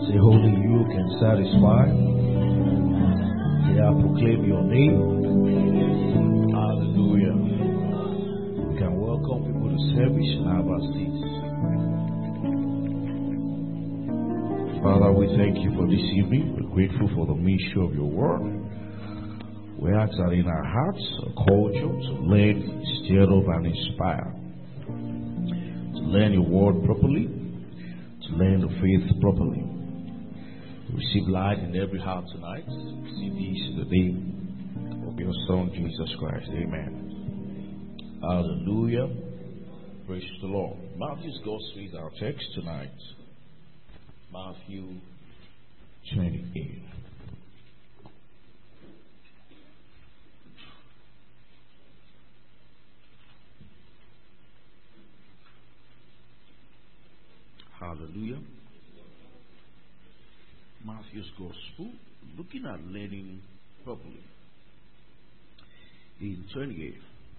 Say, only you can satisfy. Say, I proclaim your name. Hallelujah. We can welcome people to service and have our seats. Father, we thank you for this evening. We're grateful for the ministry of your word. We ask that in our hearts, a culture to learn, stir up, and inspire. To learn your word properly, to learn the faith properly. Receive light in every heart tonight. Receive this in the name of your Son, Jesus Christ. Amen. Hallelujah. Praise the Lord. Matthew's Gospel is our text tonight. Matthew 28. Hallelujah. Matthew's Gospel, looking at learning properly. In 28,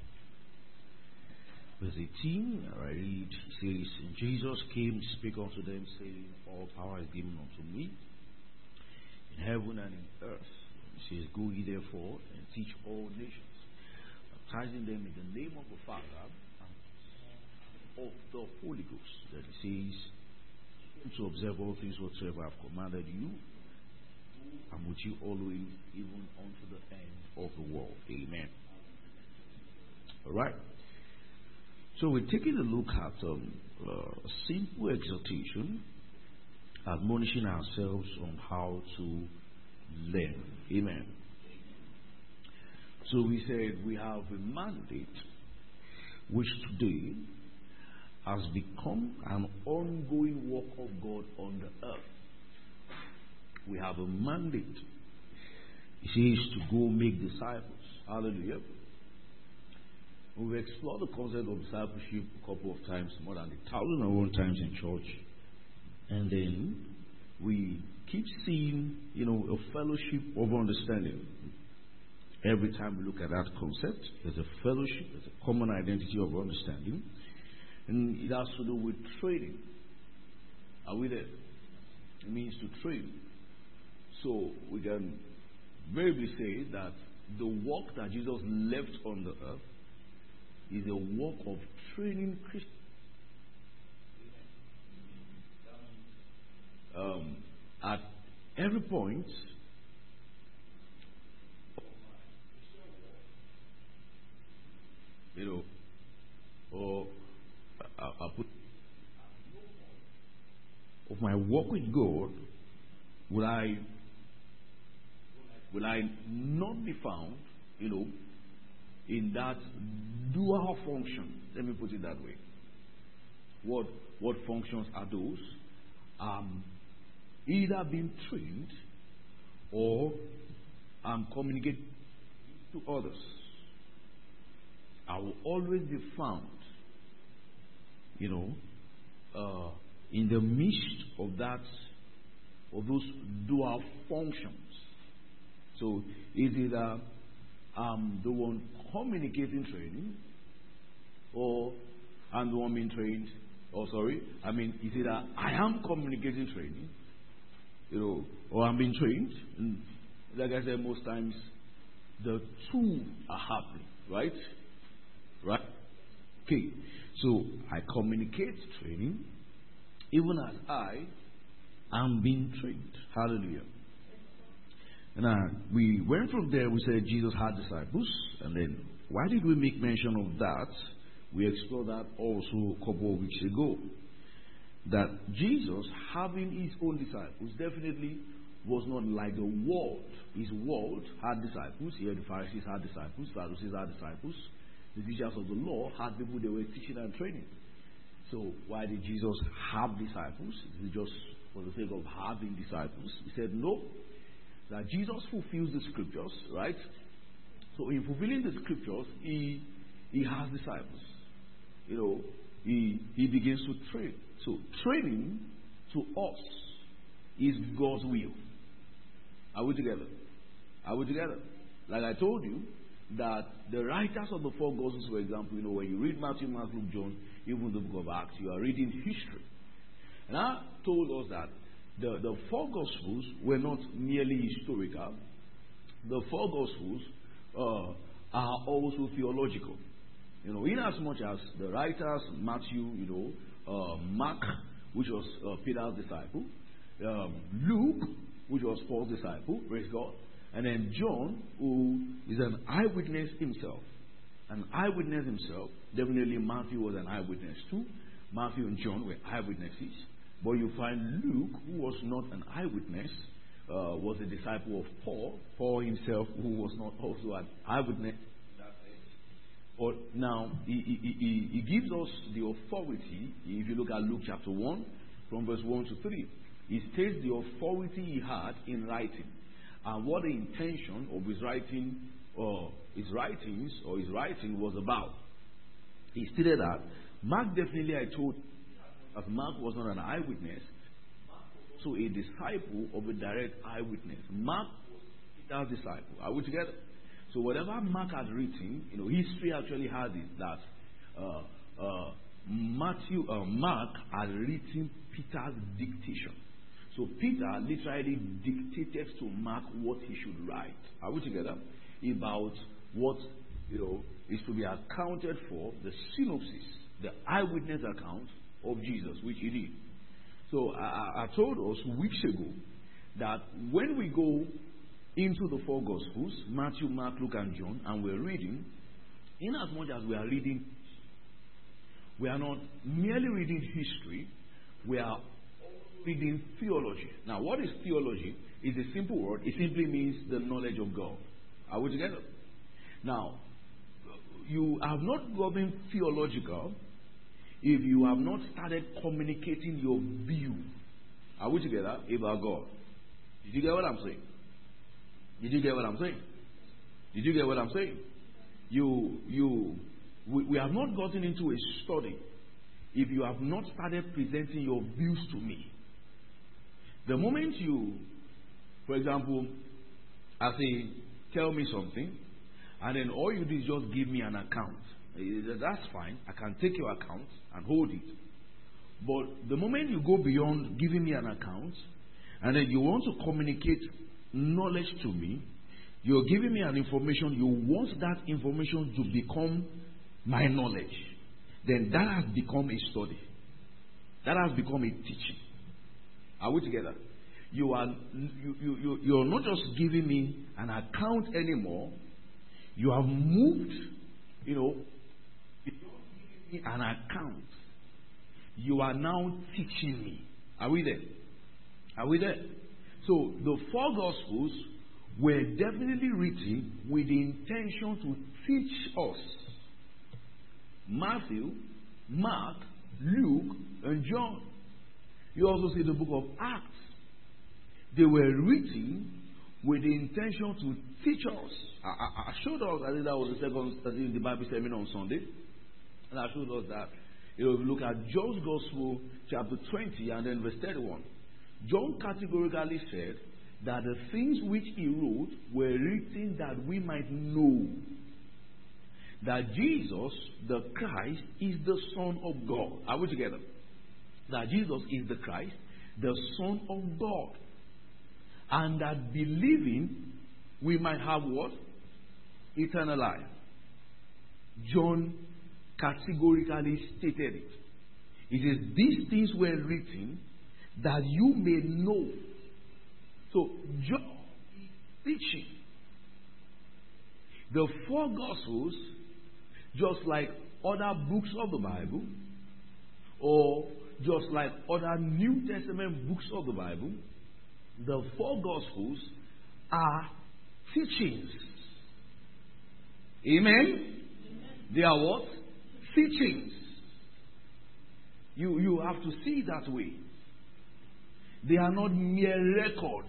verse 18, I read, it says, and Jesus came to speak unto them, saying, all power is given unto me, in heaven and in earth. He says, go ye therefore, and teach all nations, baptizing them in the name of the Father, and of the Holy Ghost. That he says, to observe all things whatsoever I have commanded you, and with you always, even unto the end of the world. Amen. Alright. So we're taking a look at a simple exhortation, admonishing ourselves on how to learn. Amen. So we said we have a mandate which today has become an ongoing work of God on the earth. We have a mandate. It says to go make disciples. Hallelujah. We've explored the concept of discipleship a couple of times, more than 1,001 times in church. And then we keep seeing, a fellowship of understanding. Every time we look at that concept, there's a fellowship, there's a common identity of understanding. And it has to do with training. Are we there? It means to train. So we can variably say that the work that Jesus left on the earth is a work of training Christians. At every point, or I put of my walk with God, will I not be found, in that dual function? Let me put it that way. What functions are those? Either being trained or communicating to others. I will always be found, in the midst of those dual functions. So is either I'm the one communicating training, or I'm the one being trained. Is either I am communicating training, or I'm being trained. And like I said, most times the two are happening, right? Right? Okay. So I communicate training, even as I am being trained. Hallelujah. And we went from there. We said Jesus had disciples, and then why did we make mention of that? We explored that also a couple of weeks ago. That Jesus, having his own disciples, definitely was not like the world. His world had disciples. Here the Pharisees had disciples, Sadducees had disciples. The teachers of the law had people they were teaching and training. So why did Jesus have disciples? Is it just for the sake of having disciples? He said no. That Jesus fulfills the scriptures, right? So in fulfilling the scriptures, he has disciples. He begins to train. So training to us is God's will. Are we together? Are we together? Like I told you, that the writers of the four Gospels, for example, when you read Matthew, Mark, Luke, John, even the book of Acts, you are reading history. And I told us that the four Gospels were not merely historical. The four Gospels are also theological. In as much as the writers, Matthew, Mark, which was Peter's disciple, Luke, which was Paul's disciple, praise God, and then John, who is an eyewitness himself. An eyewitness himself. Definitely Matthew was an eyewitness too. Matthew and John were eyewitnesses. But you find Luke, who was not an eyewitness, was a disciple of Paul. Paul himself, who was not also an eyewitness. But now, he gives us the authority. If you look at Luke chapter 1, from verse 1 to 3, he states the authority he had in writing and what the intention of his writing or his writings or his writing was about. He stated that Mark, definitely I told that Mark was not an eyewitness, so a disciple of a direct eyewitness. Mark was Peter's disciple. Are we together? So whatever Mark had written, history actually has it that Mark had written Peter's dictation. So Peter literally dictated to Mark what he should write. Are we together? About what is to be accounted for, the synopsis, the eyewitness account of Jesus, which he did. So I told us weeks ago that when we go into the four Gospels, Matthew, Mark, Luke, and John, and we're reading, in as much as we are reading, we are not merely reading history, we are reading theology. Now, what is theology? It's a simple word. It simply means the knowledge of God. Are we together? Now, you have not gotten theological if you have not started communicating your view. Are we together? About God. Did you get what I'm saying? Did you get what I'm saying? Did you get what I'm saying? We have not gotten into a study if you have not started presenting your views to me. The moment you, for example, I say, tell me something, and then all you do is just give me an account. That's fine. I can take your account and hold it. But the moment you go beyond giving me an account, and then you want to communicate knowledge to me, you're giving me an information, you want that information to become my knowledge, then that has become a study. That has become a teaching. Are we together? You're not just giving me an account anymore. You have moved, you're not giving me an account. You are now teaching me. Are we there? Are we there? So the four Gospels were definitely written with the intention to teach us. Matthew, Mark, Luke, and John. You also see the book of Acts. They were written with the intention to teach us. I showed us, I think that was the second study in the Bible seminar on Sunday. And I showed us that, if you look at John's Gospel, chapter 20, and then verse 31. John categorically said that the things which he wrote were written that we might know that Jesus, the Christ, is the Son of God. Are we together? That Jesus is the Christ, the Son of God. And that believing we might have what? Eternal life. John categorically stated it. It says, these things were written that you may know. So John is teaching. The four Gospels, just like other books of the Bible, or just like other New Testament books of the Bible, the four Gospels are teachings. Amen? They are what? Teachings. You have to see it that way. They are not mere records.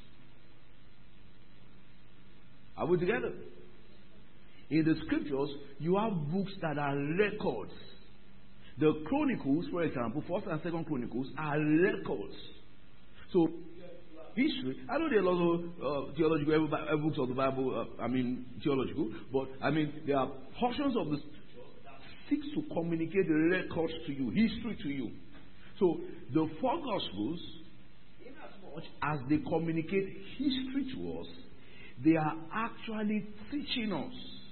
Are we together? In the scriptures, you have books that are records. The Chronicles, for example, 1st and 2nd Chronicles, are records. So, history, I know there are a lot of theological books of the Bible, theological, but there are portions of the scripture that seek to communicate the records to you, history to you. So, the four Gospels, in as they communicate history to us, they are actually teaching us.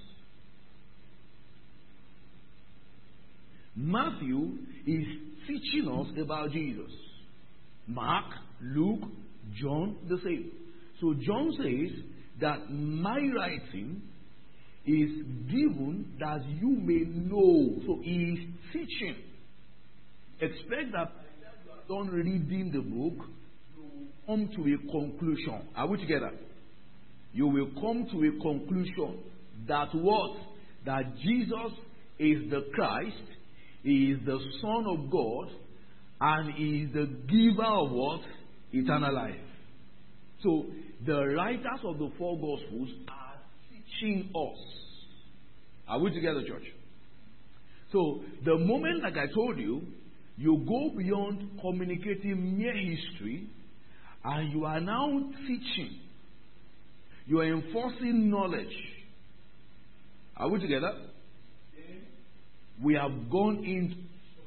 Matthew is teaching us about Jesus. Mark, Luke, John, the same. So John says that my writing is given that you may know. So he is teaching. Expect that when you are done reading the book, you will come to a conclusion. Are we together? You will come to a conclusion that what? That Jesus is the Christ, He is the Son of God, and He is the giver of what? Eternal life. So, the writers of the four Gospels are teaching us. Are we together, church? So, the moment, like I told you, you go beyond communicating mere history, and you are now teaching. You are enforcing knowledge. Are we together? We have gone into.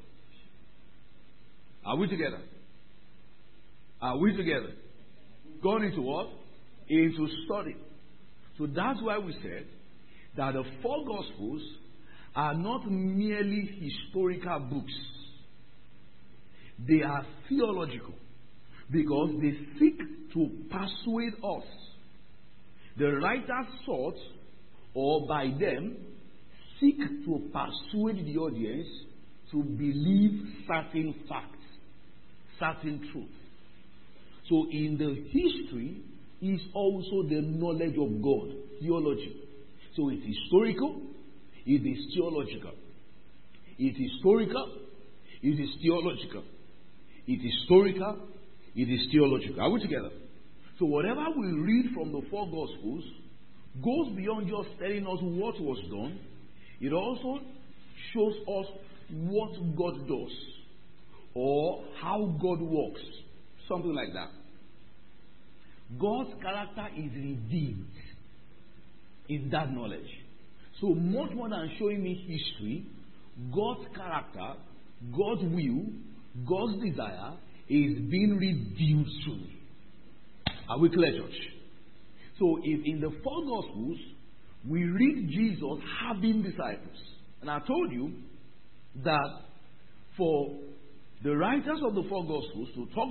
Are we together? Are we together? Gone into what? Into study. So that's why we said that the four Gospels are not merely historical books. They are theological because they seek to persuade us. The writers sought, or by them, seek to persuade the audience to believe certain facts, certain truth. So in the history is also the knowledge of God, theology. So it's historical, it is theological. It is historical, it is theological. It is historical, it is theological. Are we together? So whatever we read from the four Gospels goes beyond just telling us what was done. It also shows us what God does or how God works. Something like that. God's character is revealed in that knowledge. So much more than showing me history, God's character, God's will, God's desire is being revealed to me. Are we clear, church? So if in the four Gospels we read Jesus having disciples, and I told you that for the writers of the four Gospels to talk,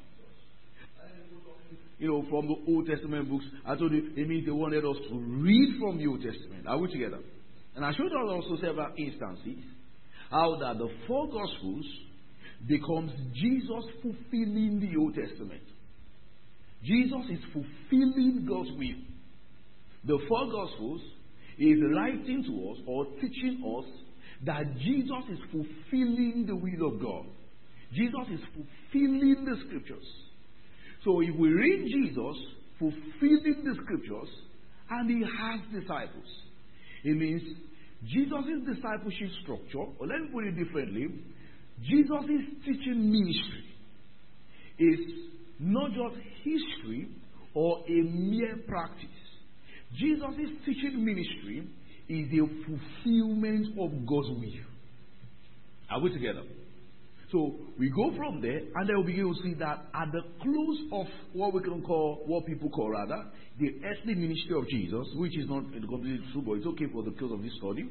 from the Old Testament books, I told you it means they wanted us to read from the Old Testament. Are we together? And I showed us also several instances how that the four Gospels becomes Jesus fulfilling the Old Testament. Jesus is fulfilling God's will. The four Gospels is writing to us or teaching us that Jesus is fulfilling the will of God. Jesus is fulfilling the scriptures. So if we read Jesus fulfilling the scriptures and he has disciples, it means Jesus' discipleship structure, or let me put it differently, Jesus' teaching ministry is not just history or a mere practice. Jesus' teaching ministry is a fulfillment of God's will. Are we together? So we go from there, and then we begin to see that at the close of what people call the earthly ministry of Jesus, which is not completely true, but it's okay for the close of this study.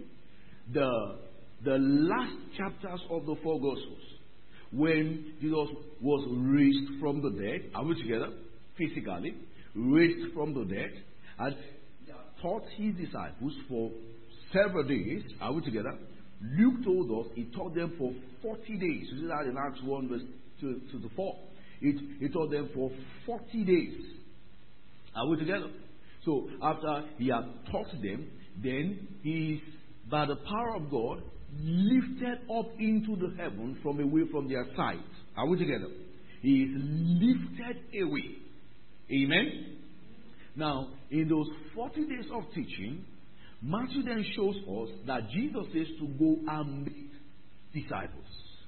The last chapters of the four Gospels, when Jesus was raised from the dead, are we together? Physically raised from the dead, and taught his disciples for several days. Are we together? Luke told us he taught them for 40 days. You see that in Acts 1 verse 2 to 4. He taught them for 40 days. Are we together? So after he had taught them, then he is, by the power of God, lifted up into the heaven from away from their sight. Are we together? He is lifted away. Amen? Now, in those 40 days of teaching, Matthew then shows us that Jesus says to go and make disciples.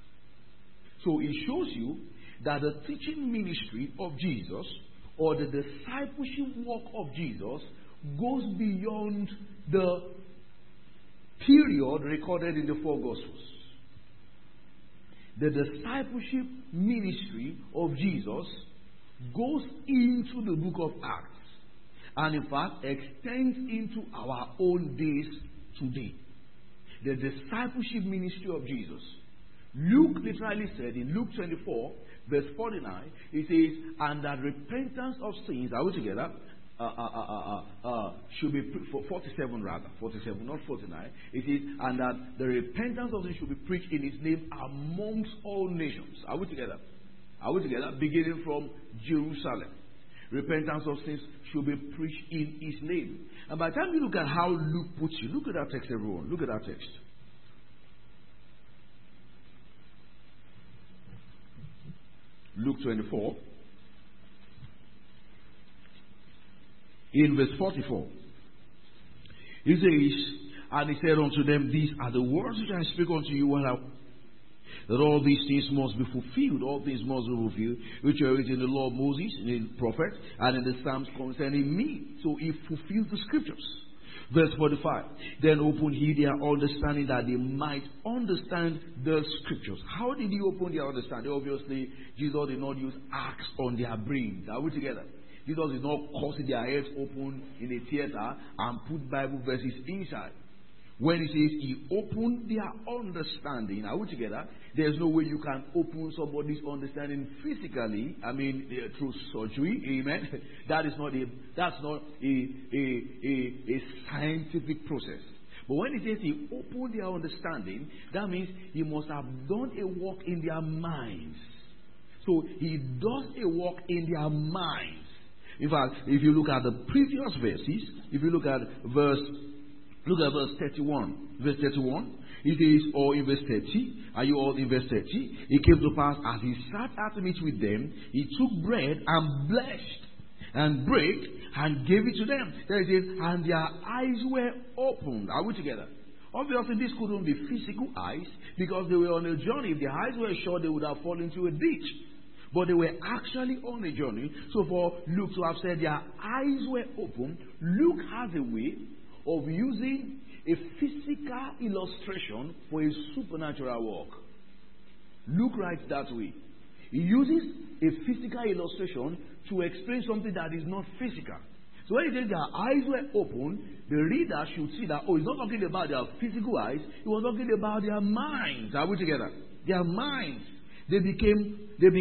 So it shows you that the teaching ministry of Jesus, or the discipleship work of Jesus, goes beyond the period recorded in the four Gospels. The discipleship ministry of Jesus goes into the book of Acts, and in fact extends into our own days today. The discipleship ministry of Jesus. Luke literally said in Luke 24, verse 49, he says, and that repentance of sins, are we together? Should be 47 rather, 47, not 49. It says, and that the repentance of sins should be preached in his name amongst all nations. Are we together? Are we together? Beginning from Jerusalem. Repentance of sins should be preached in his name. And by the time you look at how Luke puts it, look at that text, everyone. Look at that text. Luke 24. In verse 44. He says, and he said unto them, these are the words which I speak unto you while that all these things must be fulfilled. All things must be fulfilled, which are written in the law of Moses, in the prophets, and in the Psalms concerning me. So he fulfilled the scriptures. Verse 45. Then opened he their understanding that they might understand the scriptures. How did he open their understanding? Obviously, Jesus did not use axe on their brains. Are we together? Jesus did not cut their heads open in a theater and put Bible verses inside. When he says he opened their understanding, are we together? There's no way you can open somebody's understanding physically. I mean, through surgery. Amen. That's not a scientific process. But when he says he opened their understanding, that means he must have done a work in their minds. So he does a work in their minds. In fact, if you look at the previous verses, if you look at verse 31. Verse 31. It says, or in verse 30. Are you all in verse 30? It came to pass as he sat at meat with them, he took bread and blessed and brake and gave it to them. There it says, and their eyes were opened. Are we together? Obviously, this couldn't be physical eyes because they were on a journey. If their eyes were shut, they would have fallen into a ditch. But they were actually on a journey. So for Luke to have said their eyes were open, Luke has a way of using a physical illustration for a supernatural work. Luke writes that way. He uses a physical illustration to explain something that is not physical. So when he says their eyes were open, the reader should see that, he's not talking about their physical eyes, he was talking about their minds. Are we together? Their minds. They became,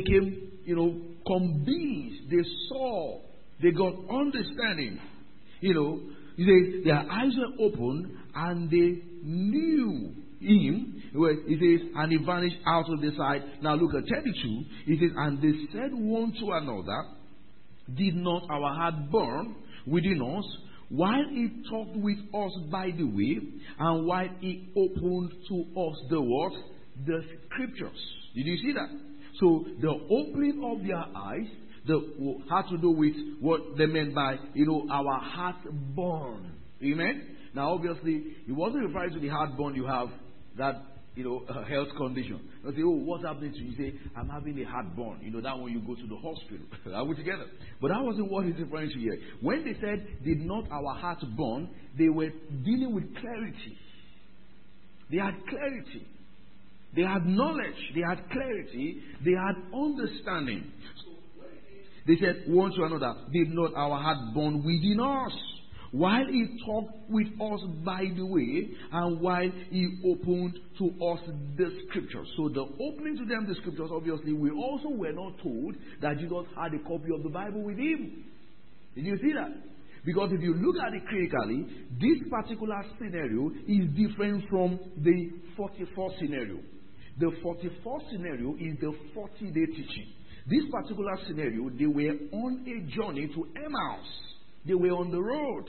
convinced. They saw. They got understanding. He says their eyes were open and they knew him. He says, and he vanished out of the sight. Now look at 32. He says, and they said one to another, did not our heart burn within us while he talked with us by the way, and while he opened to us the what? The scriptures. Did you see that? So the opening of their eyes had to do with what they meant by, our heart burn. Amen? Now, obviously, he wasn't referring to the heart burn you have, that, health condition. You say, what's happening to you? You say, I'm having a heart burn. That when you go to the hospital. Are we together? But that wasn't what he's referring to here. When they said, did not our heart burn, they were dealing with clarity. They had clarity. They had knowledge. They had clarity. They had understanding. They said one to another, did not our heart burn within us while he talked with us by the way, and while he opened to us the scriptures. So the opening to them the scriptures, obviously, we also were not told that Jesus had a copy of the Bible with him. Did you see that? Because if you look at it critically, this particular scenario is different from the 44th scenario. The 44th scenario is the 40-day teaching. This particular scenario, they were on a journey to Emmaus. They were on the road.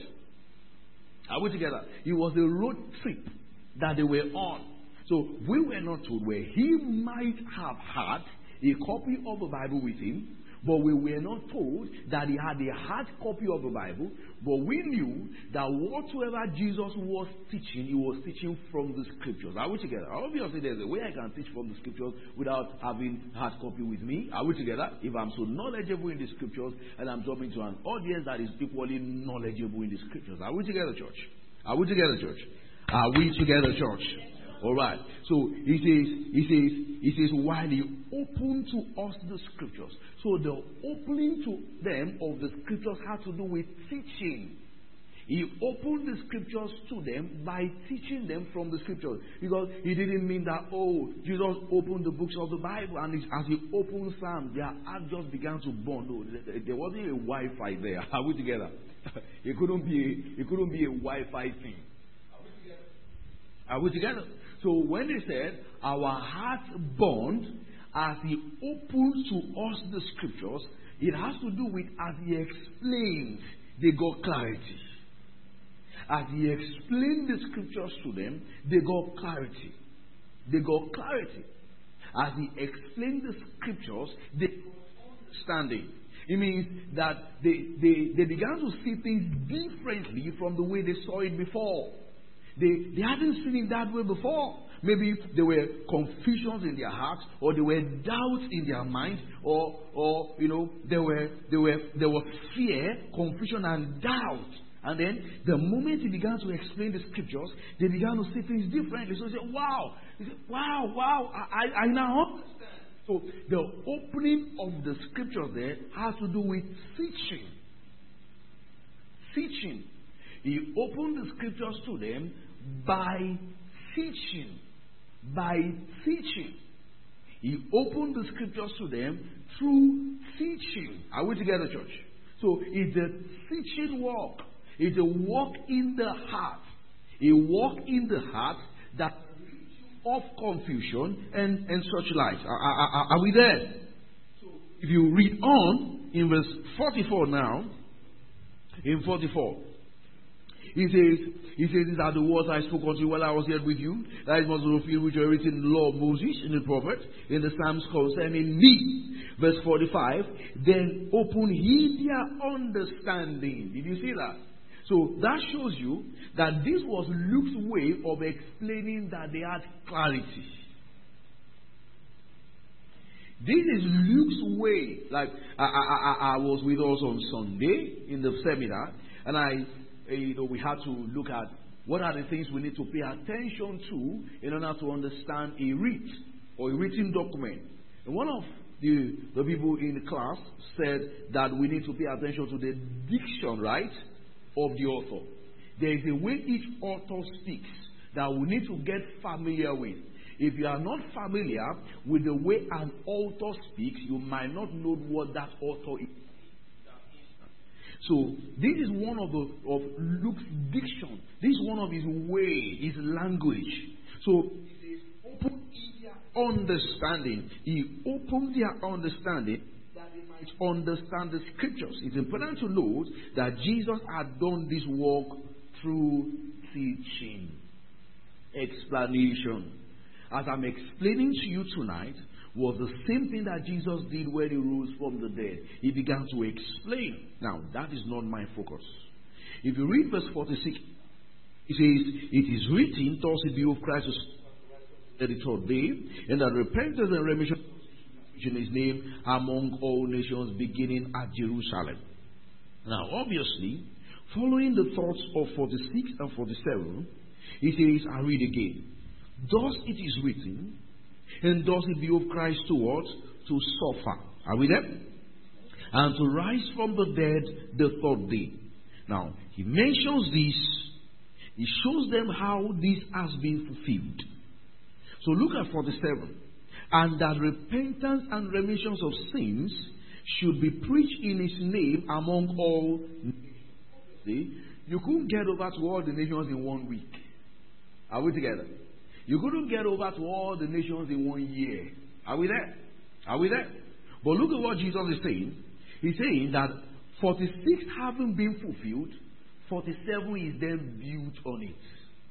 Are we together? It was a road trip that they were on. So we were not told where he might have had a copy of the Bible with him, but we were not told that he had a hard copy of the Bible. But we knew that whatsoever Jesus was teaching, he was teaching from the scriptures. Are we together? Obviously, there's a way I can teach from the scriptures without having hard copy with me. Are we together? If I'm so knowledgeable in the scriptures and I'm talking to an audience that is equally knowledgeable in the scriptures. Are we together, church? Are we together, church? Are we together, church? All right. So he says, while he opened to us the scriptures. So the opening to them of the scriptures had to do with teaching. He opened the scriptures to them by teaching them from the scriptures. Because he didn't mean that, Jesus opened the books of the Bible, and as he opened Psalms, their heart just began to burn. No, there wasn't a Wi-Fi there. Are we together? It couldn't be a Wi-Fi thing. Are we together? So when they said, our hearts burned as he opened to us the scriptures, it has to do with as he explained, they got clarity. As he explained the scriptures to them, they got clarity. They got clarity. As he explained the scriptures, they got understanding. It means that they began to see things differently from the way they saw it before. They hadn't seen it that way before. Maybe there were confusions in their hearts, or there were doubts in their minds, or there was fear, confusion, and doubt. And then the moment he began to explain the scriptures, they began to see things differently. So they said, wow, I now understand. So the opening of the scriptures there has to do with teaching. Teaching. He opened the scriptures to them by teaching. By teaching. He opened the scriptures to them through teaching. Are we together, church? So it's a teaching walk. It's a walk in the heart. A walk in the heart that leads you off confusion and such like. Are we there? So if you read on in verse 44 now, in 44, he says, these are the words I spoke unto you while I was yet with you, that it must be fulfilled which are written in the law of Moses, in the prophet, in the Psalms concerning me. Verse 45, then open ye their understanding. Did you see that? So that shows you that this was Luke's way of explaining that they had clarity. This is Luke's way. Like I was with us on Sunday in the seminar, and we had to look at what are the things we need to pay attention to in order to understand a writ or a written document. And one of the people in the class said that we need to pay attention to the diction, right, of the author. There is a way each author speaks that we need to get familiar with. If you are not familiar with the way an author speaks, you might not know what that author is. So this is one of Luke's diction. This is one of his way, his language. So it says, open their understanding. He opened their understanding that they might understand the scriptures. It's important to note that Jesus had done this work through teaching, explanation. As I'm explaining to you tonight, was the same thing that Jesus did when he rose from the dead. He began to explain. Now, that is not my focus. If you read verse 46, it says, it is written, thus it be of Christ the third day, and that repentance and remission in his name among all nations, beginning at Jerusalem. Now, obviously, following the thoughts of 46 and 47, he says, I read again, thus it is written, and thus it be of Christ towards to suffer. Are we there? And to rise from the dead the third day. Now, he mentions this. He shows them how this has been fulfilled. So look at 47. And that repentance and remissions of sins should be preached in his name among all nations. See, you couldn't get over to all the nations in 1 week. Are we together? You couldn't get over to all the nations in 1 year. Are we there? Are we there? But look at what Jesus is saying. He's saying that 46 haven't been fulfilled, 47 is then built on it.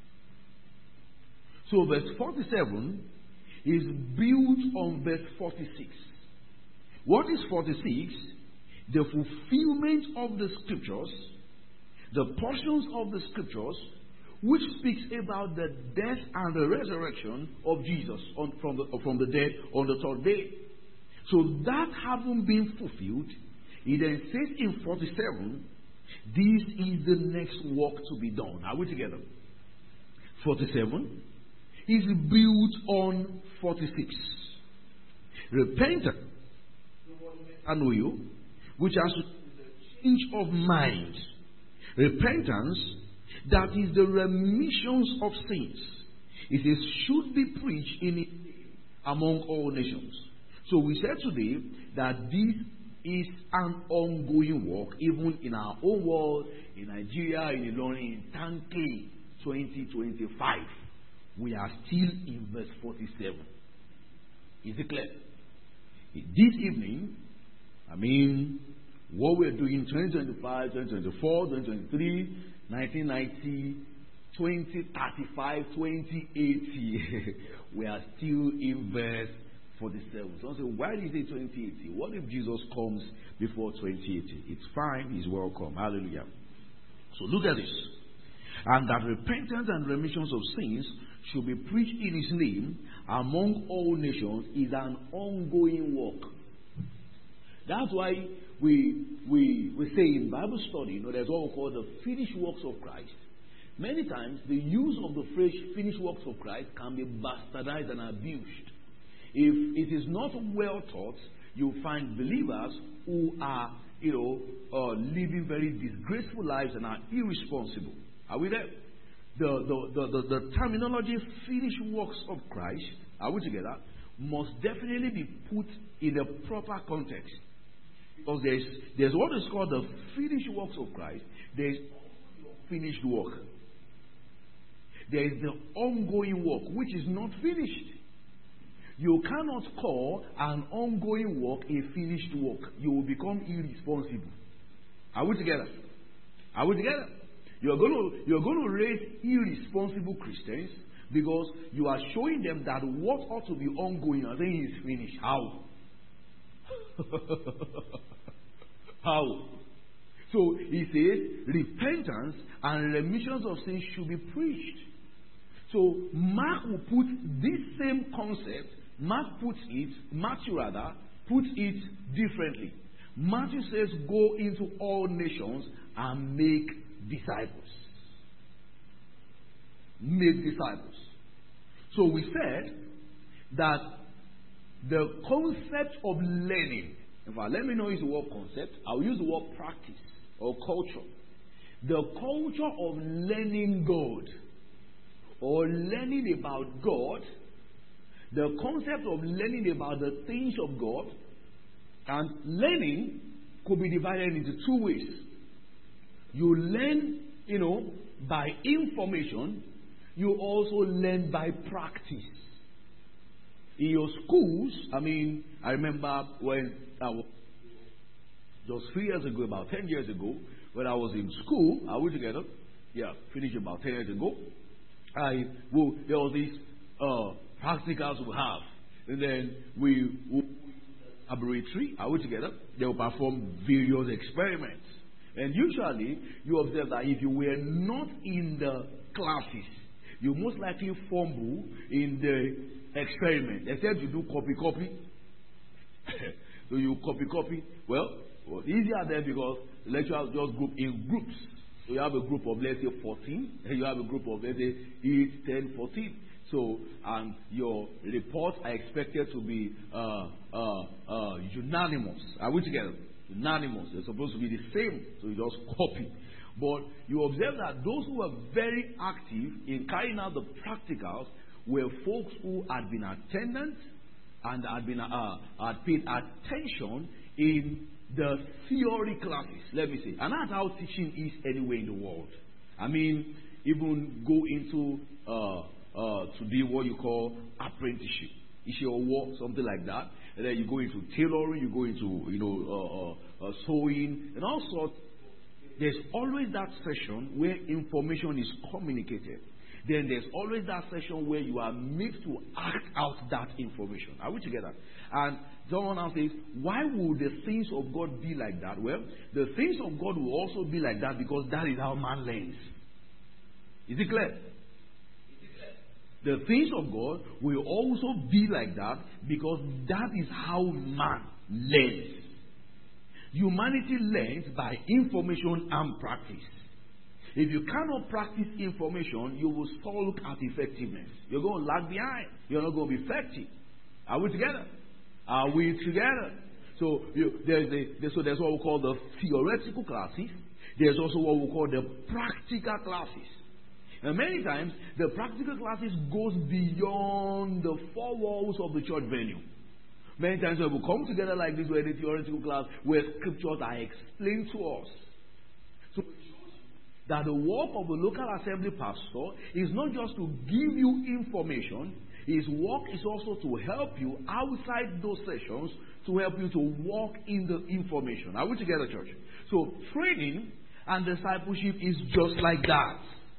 So verse 47 is built on verse 46. What is 46? The fulfillment of the scriptures, the portions of the scriptures which speaks about the death and the resurrection of Jesus from the dead on the third day. So that having been fulfilled, he then says in 47, this is the next work to be done. Are we together? 47, is built on 46. Repentance, I know you, which has a change of mind. Repentance, that is the remissions of sins. It says, should be preached in among all nations. So we said today that this is an ongoing work, even in our own world, in Nigeria, in Ilorin, in Tanke 2025. We are still in verse 47. Is it clear? This evening, what we're doing 2025, 2024, 2023, 1990, 2035, 2080, we are still in verse 47. So say, why did he say 2080? What if Jesus comes before 2080? It's fine, he's welcome. Hallelujah. So look at this. And that repentance and remissions of sins should be preached in his name among all nations is an ongoing work. That's why we say in Bible study, there's what we call the finished works of Christ. Many times the use of the phrase finished works of Christ can be bastardized and abused. If it is not well taught, you find believers who are, living very disgraceful lives and are irresponsible. Are we there? The terminology finished works of Christ, are we together, must definitely be put in a proper context. Because there's what is called the finished works of Christ. There's finished work. There is the ongoing work, which is not finished. You cannot call an ongoing work a finished work. You will become irresponsible. Are we together? Are we together? You're going to raise irresponsible Christians because you are showing them that what ought to be ongoing, I think, is finished. How? How? So he says repentance and remissions of sins should be preached. So Mark will put this same concept. Matthew puts it differently. Matthew says, go into all nations and make disciples. Make disciples. So we said that the concept of learning, in fact, let me not use the word concept, I'll use the word practice or culture. The culture of learning God or learning about God, the concept of learning about the things of God, and learning could be divided into two ways. You learn, by information. You also learn by practice. In your schools, I remember when I was just 3 years ago, about 10 years ago, when I was in school, are we together? Yeah, finished about 10 years ago. There was these practicals we have, and then we laboratory, are we together? They will perform various experiments. And usually, you observe that if you were not in the classes, you most likely fumble in the experiment, except you do copy. So you copy. Well, easier then because the lecturers just group in groups. So you have a group of, let's say, 14, and you have a group of, let's say, 8, 10, 14. So, and your reports are expected to be unanimous. Are we together? Unanimous. They're supposed to be the same. So you just copy. But you observe that those who were very active in carrying out the practicals were folks who had been attendant and had paid attention in the theory classes, let me say. And that's how teaching is anywhere in the world. Even go into today what you call apprenticeship. It's your work, something like that. And then you go into tailoring, you go into sewing, and all sorts. There's always that session where information is communicated. Then there's always that session where you are made to act out that information. Are we together? And someone else says, why would the things of God be like that? Well, the things of God will also be like that because that is how man learns. Is it clear? The things of God will also be like that because that is how man learns. Humanity learns by information and practice. If you cannot practice information, you will stall at effectiveness. You're going to lag behind. You're not going to be effective. Are we together? Are we together? So there's what we call the theoretical classes. There's also what we call the practical classes. And many times, the practical classes goes beyond the four walls of the church venue. Many times when we come together like this, where the theoretical class, where scriptures are explained to us. So it shows that the work of the local assembly pastor is not just to give you information. His work is also to help you outside those sessions, to help you to walk in the information. Are we together, church? So training and discipleship is just like that.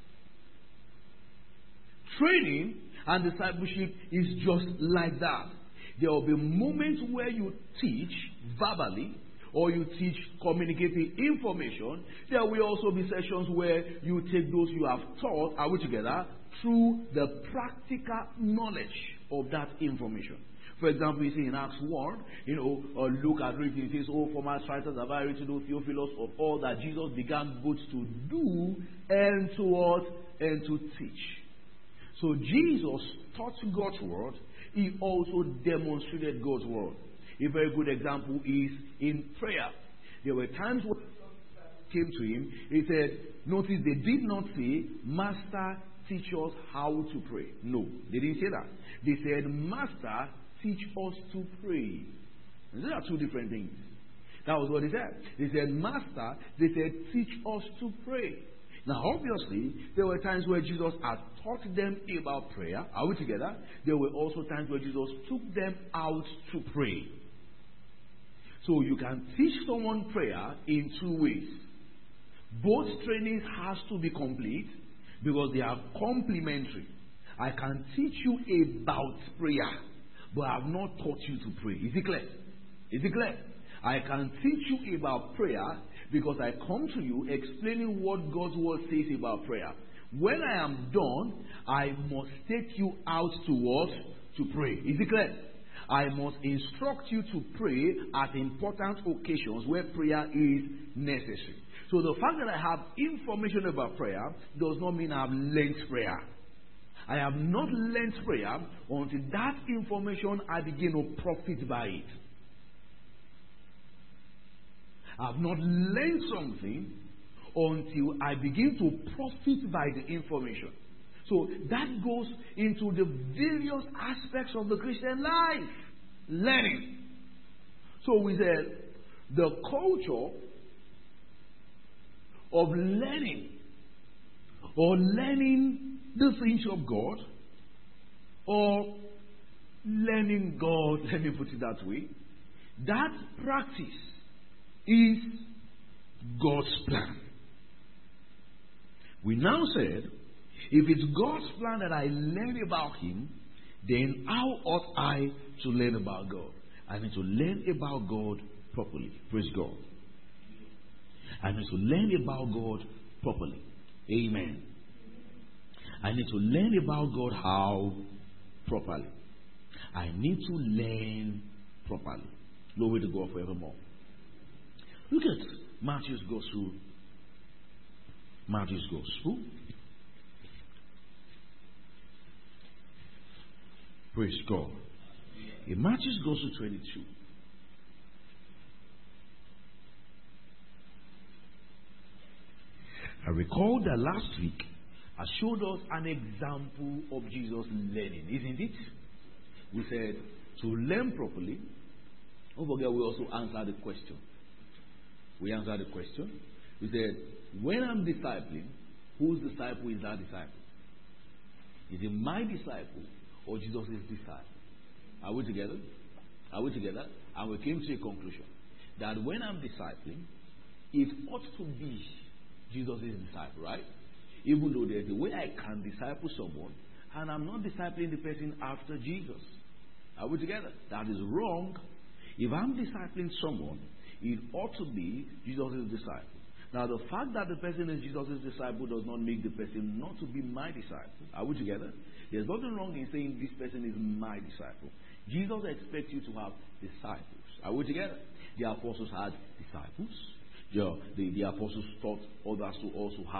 Training and discipleship is just like that. There will be moments where you teach verbally or you teach communicating information. There will also be sessions where you take those you have taught, are we together, through the practical knowledge of that information. For example, you see in Acts 1, Luke had written, it says, "Oh, former writers have I written to Theophilus of all that Jesus began both to do and to what? And to teach." So Jesus taught God's word. He also demonstrated God's word. A very good example is in prayer. There were times when came to him, he said, notice they did not say, "Master, teach us how to pray." No, they didn't say that. They said, "Master, teach us to pray." And these are two different things. That was what they said. They said, "Master," they said, "teach us to pray." Now, obviously, there were times where Jesus had taught them about prayer. Are we together? There were also times where Jesus took them out to pray. So you can teach someone prayer in two ways. Both trainings has to be complete because they are complementary. I can teach you about prayer, but I have not taught you to pray. Is it clear? Is it clear? I can teach you about prayer because I come to you explaining what God's word says about prayer. When I am done, I must take you out to what? To pray. Is it clear? I must instruct you to pray at important occasions where prayer is necessary. So the fact that I have information about prayer does not mean I have learned prayer. I have not learned prayer until that information I begin to profit by it. I have not learned something until I begin to profit by the information. So that goes into the various aspects of the Christian life. Learning. So we said the culture of learning or learning the things of God or learning God, let me put it that way, that practice is God's plan. We now said, if it's God's plan that I learn about Him, then how ought I to learn about God? I need to learn about God properly. Praise God. I need to learn about God properly. Amen. I need to learn about God how? Properly. I need to learn properly. Glory to God forevermore. Look at Matthew's Gospel. Matthew's Gospel. Praise God. In Matthew's Gospel 22. I recall that last week I showed us an example of Jesus learning, isn't it? We said to learn properly. Don't forget, we also answered the question. We answered the question. We said, when I'm discipling, whose disciple is that disciple? Is it my disciple or Jesus' disciple? Are we together? Are we together? And we came to a conclusion that when I'm discipling, it ought to be Jesus' disciple, right? Even though there's a way I can disciple someone and I'm not discipling the person after Jesus. Are we together? That is wrong. If I'm discipling someone, it ought to be Jesus' disciple. Now, the fact that the person is Jesus' disciple does not make the person not to be my disciple. Are we together? There's nothing wrong in saying this person is my disciple. Jesus expects you to have disciples. Are we together? The apostles had disciples. The apostles taught others to also have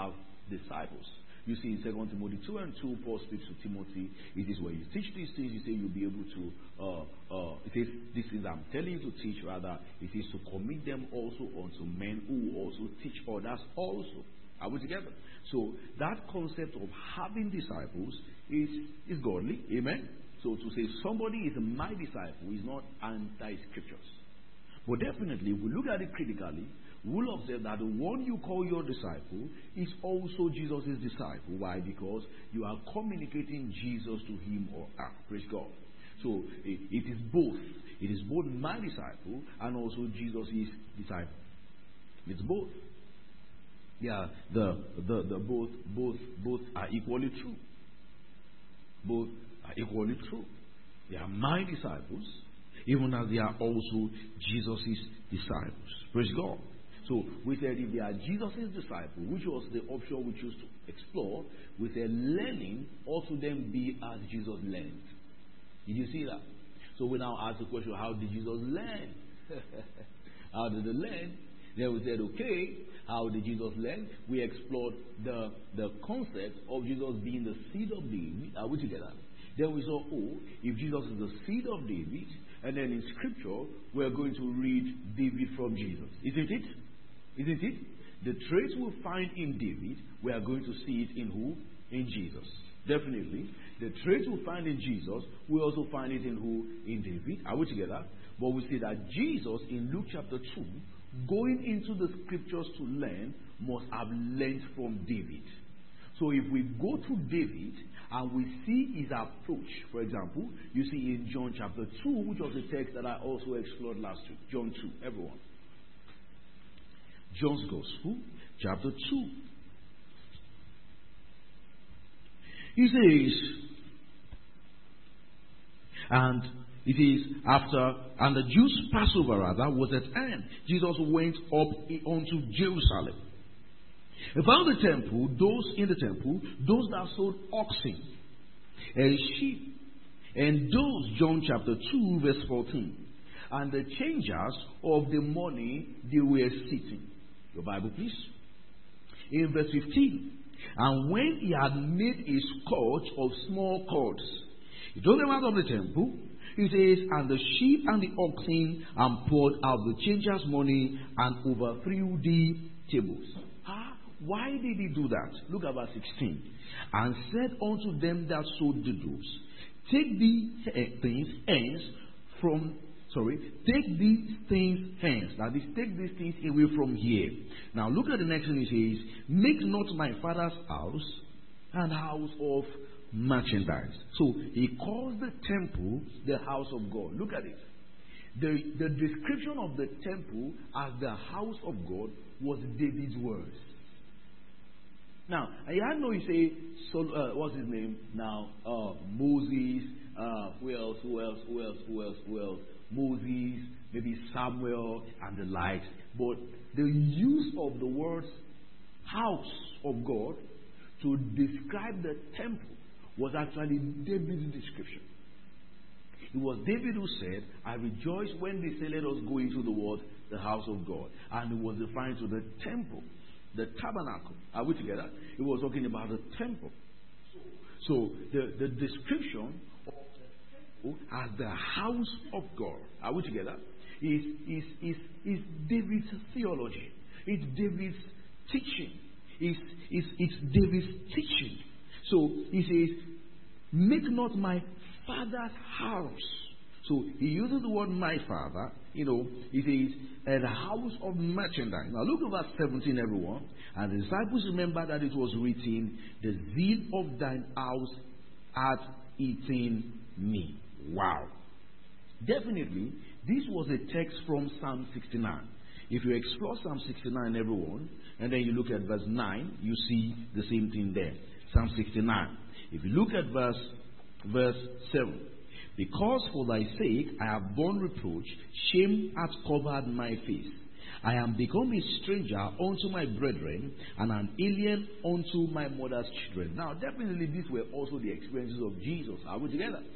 disciples. You see in 2 Timothy 2 and 2, Paul speaks to Timothy. It is when you teach these things, you say you'll be able to, it is these things I'm telling you to teach, rather, it is to commit them also unto men who also teach others also. Are we together? So that concept of having disciples is godly. Amen? So to say somebody is my disciple is not anti-scriptures. But definitely, if we look at it critically, we'll observe that the one you call your disciple is also Jesus' disciple. Why? Because you are communicating Jesus to him or her. Praise God. So it is both. It is both my disciple and also Jesus' disciple. It's both. Yeah, the both are equally true. Both are equally true. They are my disciples, even as they are also Jesus' disciples. Praise God. So we said if they are Jesus' disciple, which was the option we chose to explore, we said learning ought to then be as Jesus learned. Did you see that? So we now ask the question, how did Jesus learn? How did he learn? Then we said, okay, how did Jesus learn? We explored the concept of Jesus being the seed of David. Are we together? Then we saw, if Jesus is the seed of David, and then in Scripture, we are going to read David from Jesus. Isn't it? Isn't it? The traits we find in David, we are going to see it in who? In Jesus. Definitely. The traits we find in Jesus, we also find it in who? In David. Are we together? But we see that Jesus, in Luke chapter 2, going into the Scriptures to learn, must have learned from David. So if we go to David and we see his approach, for example, you see in John chapter 2, which was the text that I also explored last week. John 2, everyone. John's Gospel, chapter 2. He says, and it is after, and the Jews' Passover rather was at hand. Jesus went up unto Jerusalem. He found the temple, those in the temple, those that sold oxen and sheep, and those, John chapter 2, verse 14, and the changers of the money they were sitting. Your Bible, please. In verse 15, and when he had made a scourge of small cords, he took them out of the temple. He says, and the sheep and the oxen, and poured out the changers' money, and overthrew the tables. Why did he do that? Look at verse 16. And said unto them that sold the doves, take these things hence take these things hence. That is, take these things away from here. Now look at the next one. He says, make not my father's house an house of merchandise. So he calls the temple the house of God. Look at it. The description of the temple as the house of God was David's words. Now, I know you say, what's his name now? Moses, who else? Moses, maybe Samuel and the likes. But the use of the words house of God to describe the temple was actually David's description. It was David who said, I rejoice when they say, let us go into the world, the house of God. And it was referring to the temple, the tabernacle. Are we together? It was talking about the temple. So the description of the temple as the house of God, are we together? Is David's theology. It's David's teaching. It's David's teaching. So he says, make not my father's house. So he uses the word my father. He says, a house of merchandise. Now look at verse 17, everyone. And the disciples remember that it was written, the zeal of thine house hath eaten me. Wow. Definitely, this was a text from Psalm 69. If you explore Psalm 69, everyone, and then you look at verse 9, you see the same thing there. Psalm 69. If you look at verse 7, because for thy sake I have borne reproach, shame hath covered my face. I am become a stranger unto my brethren, and an alien unto my mother's children. Now, definitely these were also the experiences of Jesus. Are we together?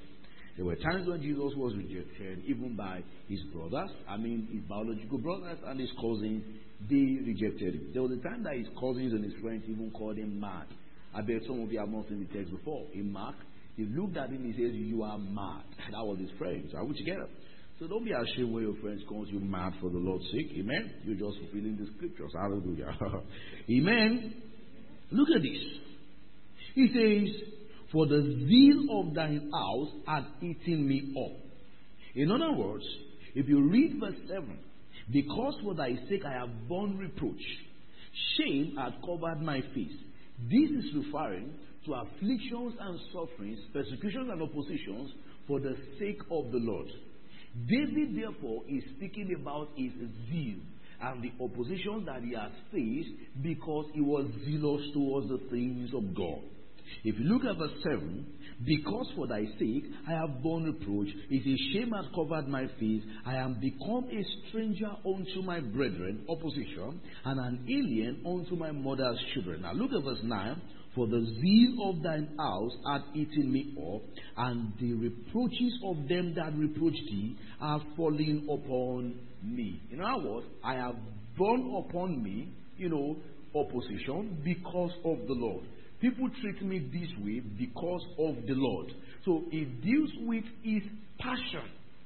There were times when Jesus was rejected, even by his brothers. His biological brothers and his cousins, they rejected him. There was a time that his cousins and his friends even called him mad. I bet some of you have not seen the text before. In Mark, he looked at him and he says, "You are mad." That was his friends. Are we together? So don't be ashamed when your friends calls you mad for the Lord's sake. Amen. You're just fulfilling the scriptures. Hallelujah. Amen. Look at this. He says, "For the zeal of thine house hath eaten me up." In other words, if you read verse 7, "Because for thy sake I have borne reproach, shame hath covered my face." This is referring to afflictions and sufferings, persecutions and oppositions for the sake of the Lord. David, therefore, is speaking about his zeal and the opposition that he has faced because he was zealous towards the things of God. If you look at verse 7, "Because for thy sake I have borne reproach, it is shame hath covered my face, I am become a stranger unto my brethren," opposition, "and an alien unto my mother's children." Now look at verse 9, "For the zeal of thine house hath eaten me up, and the reproaches of them that reproach thee are fallen upon me." In other words, I have borne upon me, opposition because of the Lord. People treat me this way because of the Lord. So it deals with his passion.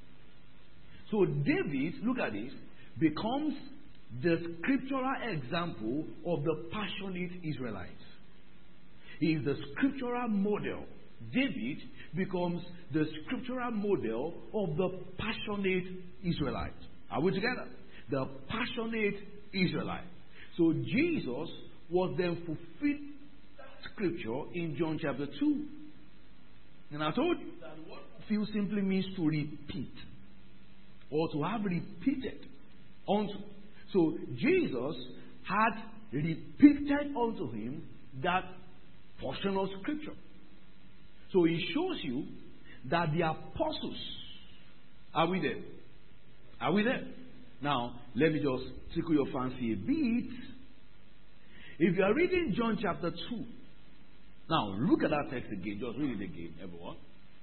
So David, look at this, becomes the scriptural example of the passionate Israelites. He is the scriptural model. David becomes the scriptural model of the passionate Israelite. Are we together? The passionate Israelite. So Jesus was then fulfilled scripture in John chapter 2. And I told you that what fulfill simply means to repeat or to have repeated unto. So Jesus had repeated unto him that portion of scripture. So it shows you that the apostles, are we there? Are we there? Now, let me just tickle your fancy a bit. If you are reading John chapter 2, now look at that text again. Just read it again, everyone.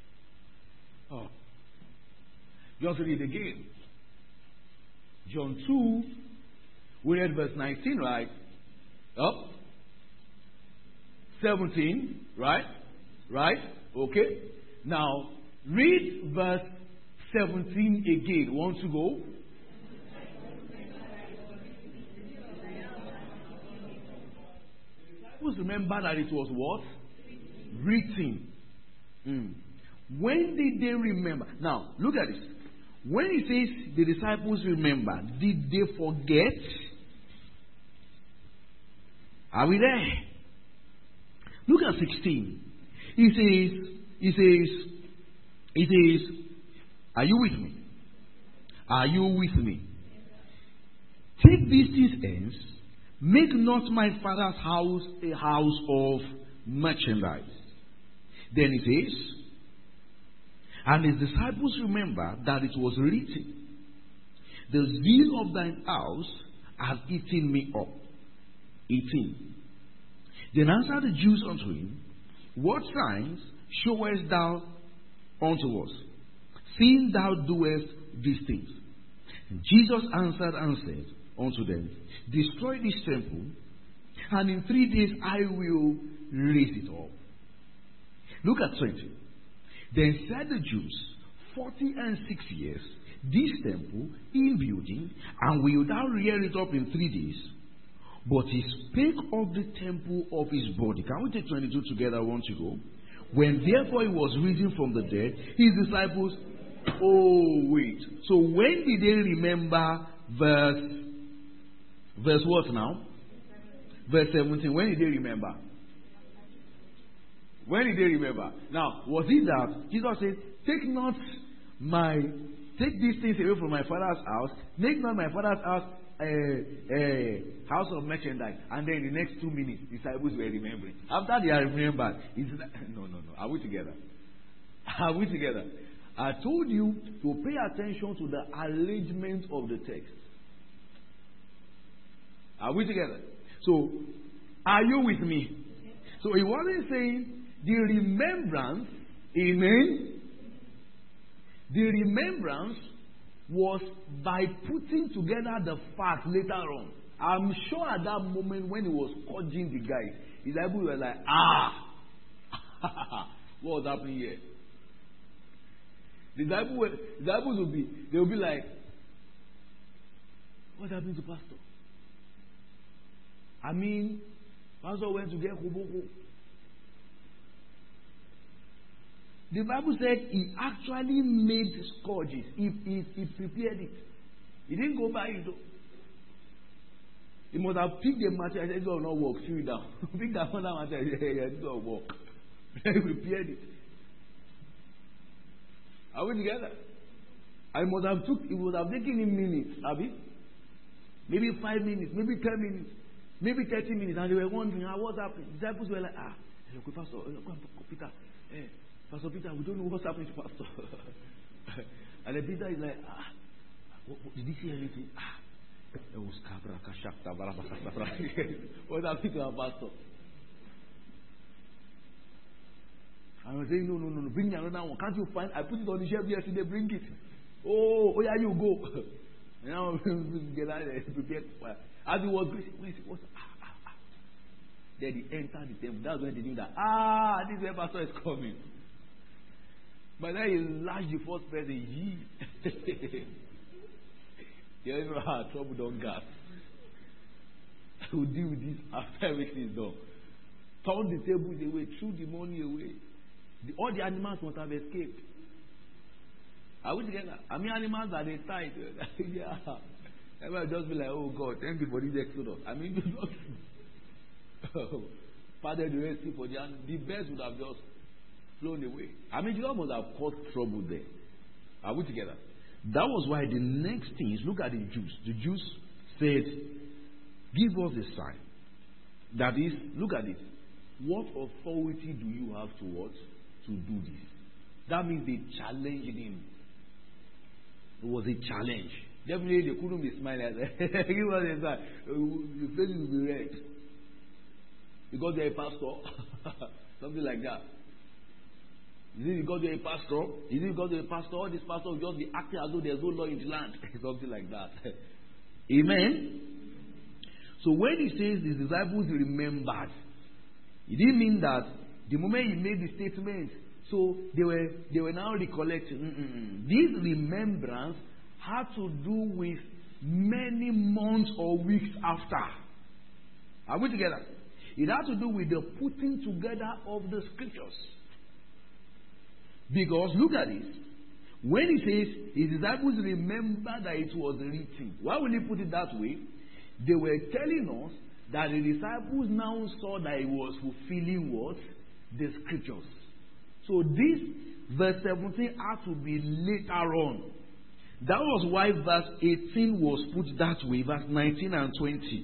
Just read it again. John 2, we read verse 19, right? Up. 17, right? Right? Okay. Now, read verse 17 again. Want to go? Just remember that it was what? Written. When did they remember? Now, look at this. When it says the disciples remember, did they forget? Are we there? Look at 16. He says, are you with me? Are you with me? Take these things hence, make not my father's house a house of merchandise. Then he says, and his disciples remember that it was written, the zeal of thine house hath eaten me up. 18. Then answered the Jews unto him, what signs showest thou unto us, seeing thou doest these things? And Jesus answered and said unto them, destroy this temple, and in 3 days I will raise it up. Look at 20. Then said the Jews, 46 years, this temple in building, and will thou rear it up in 3 days? But he spake of the temple of his body. Can we take 22 together once you go? When therefore he was risen from the dead, his disciples, oh wait. So when did they remember verse what now? Verse 17. When did they remember? When did they remember? Now, was it that Jesus said, take these things away from my father's house, make not my father's house a house of merchandise, and then in the next 2 minutes, disciples were remembering. After they are remembered, no. Are we together? Are we together? I told you to pay attention to the arrangement of the text. Are we together? So, are you with me? So he wasn't saying the remembrance, amen, The remembrance was by putting together the facts later on. I'm sure at that moment when he was urging the guys, his disciples were like, what was happening here? The disciples will be like, what's happening to Pastor? I mean, Pastor went to get Koboko. The Bible said he actually made scourges. He prepared it. He didn't go buy it though. He must have picked the material. I said, this will not work. Shoot it down. Pick that one material. Yeah, this will work. He prepared it. Are we together? It would have taken him minutes, Abi. Maybe 5 minutes, maybe 10 minutes, maybe 30 minutes, and they were wondering, what's happening? The disciples were like, look, Pastor, Peter, Pastor Peter, we don't know what's happening to Pastor. And then Peter is like, did he see anything? What's happening to our pastor? I was saying, no, bring me another one. Can't you find? I put it on the shelf yesterday, bring it. Oh yeah, you go. Now get out there, prepare. As he was going, what's then he entered the temple. That's when they knew that this is where pastor is coming. But then he lashed the first person. You know how trouble don't gas. We'll deal with this after everything is done. Turn the tables away, threw the money away. All the animals must have escaped. Are we together? I mean, animals are they tied. Yeah. Everybody just be like, oh God, thank you for this exodus. I mean, it's not true. Pardon the rescue for the birds would have just flown away. I mean, Jesus must have caused trouble there. Are we together? That was why the next thing is, look at the Jews. The Jews said, give us a sign. That is, look at it. What authority do you have to what? To do this. That means they challenged him. It was a challenge. Definitely they couldn't be smiling. Give us a sign. Your face will be red. Because they're a pastor. Something like that. Is it because you're a pastor? Is it because you're a pastor? All these pastors will just be acting as though there's no law in the land. Something like that. Amen? So when he says the disciples remembered, it didn't mean that the moment he made the statement, so they were now recollecting. This remembrance had to do with many months or weeks after. Are we together? It had to do with the putting together of the scriptures. Because look at this. When he says his disciples remember that it was written, why will he put it that way? They were telling us that the disciples now saw that he was fulfilling what? The scriptures. So this verse 17 had to be later on. That was why verse 18 was put that way, verse 19 and 20.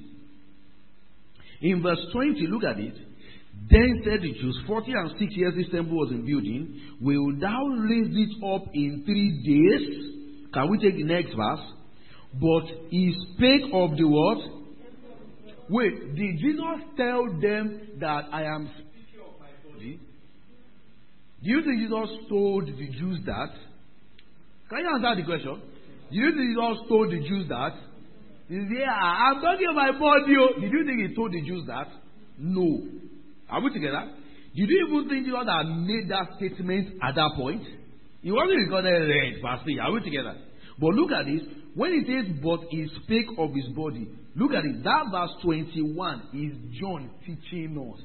In verse 20, look at it. Then said the Jews, 40 and 6 years this temple was in building. Will thou raise it up in 3 days? Can we take the next verse? But he spake of the what? Wait, did Jesus tell them that I am speaking of my body? Do you think Jesus told the Jews that? Can you answer the question? Do you think Jesus told the Jews that? Yeah, I'm talking of my body. Did you think he told the Jews that? No. Are we together? Did you even think Jesus had made that statement at that point? He wasn't recorded red, verse 3. Are we together? But look at this. When it says, but he spake of his body, look at it. That verse 21 is John teaching us.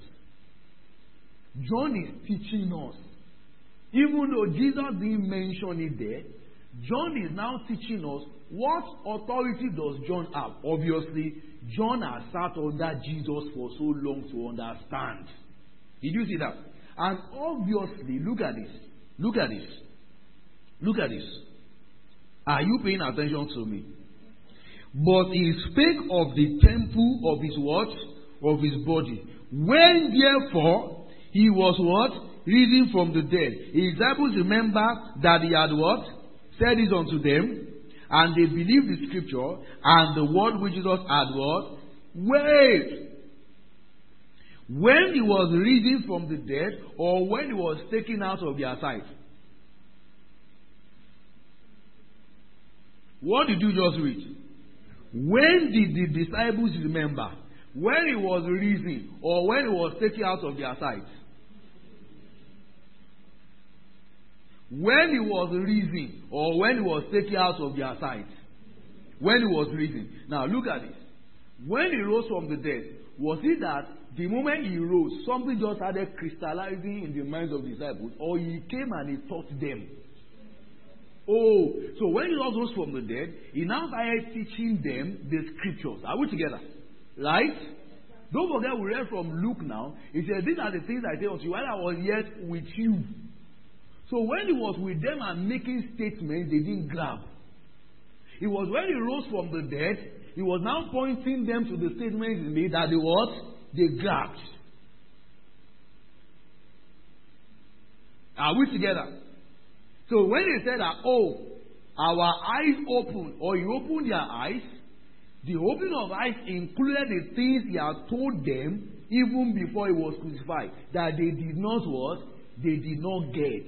John is teaching us. Even though Jesus didn't mention it there, John is now teaching us what authority does John have. Obviously, John has sat under Jesus for so long to understand. Did you see that? And obviously, look at this. Look at this. Look at this. Are you paying attention to me? But he spake of the temple of his what? Of his body. When therefore he was what? Risen from the dead. His disciples remember that he had what? Said this unto them. And they believed the scripture and the word which Jesus had what? Wait. When he was risen from the dead or when he was taken out of their sight? What did you just read? When did the disciples remember? When it was reasoning or when it was taken out of their sight? When it was reasoning or when it was taken out of their sight? When it was reasoning. Now look at this. When he rose from the dead, was it that the moment he rose, something just started crystallizing in the minds of the disciples, or he came and he taught them? Oh, so when he rose from the dead, he now started teaching them the scriptures. Are we together? Right? Don't forget we read from Luke now. He said, these are the things I say unto you while I was yet with you. So when he was with them and making statements, they didn't grab. It was when he rose from the dead, he was now pointing them to the statements he made that they what? They grabbed. Are we together? So when he said that, oh, our eyes opened, or he opened their eyes, the opening of eyes included the things he had told them even before he was crucified, that they did not what? They did not get.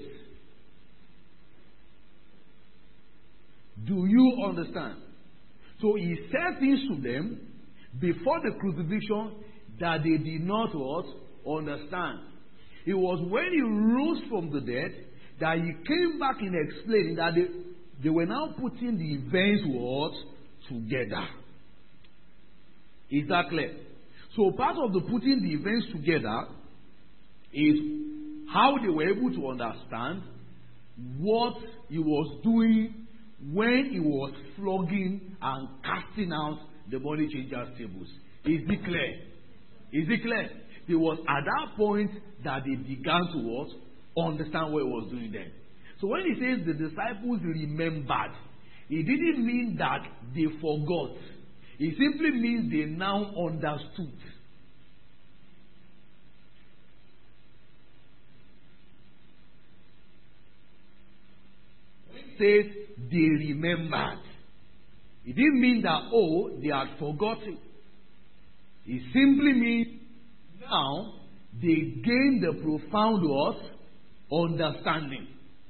Do you understand? So he said things to them before the crucifixion that they did not what? Understand. It was when he rose from the dead that he came back in explaining that they were now putting the events what? Together. Is that clear? So part of the putting the events together is how they were able to understand what he was doing when he was flogging and casting out the money changers' tables. Is it clear? Is it clear? It was at that point that they began to what? Understand what he was doing then. So when he says the disciples remembered, it didn't mean that they forgot. It simply means they now understood. When it says they remembered, it didn't mean that, oh, they had forgotten. It simply means now they gained the profound what? Understanding.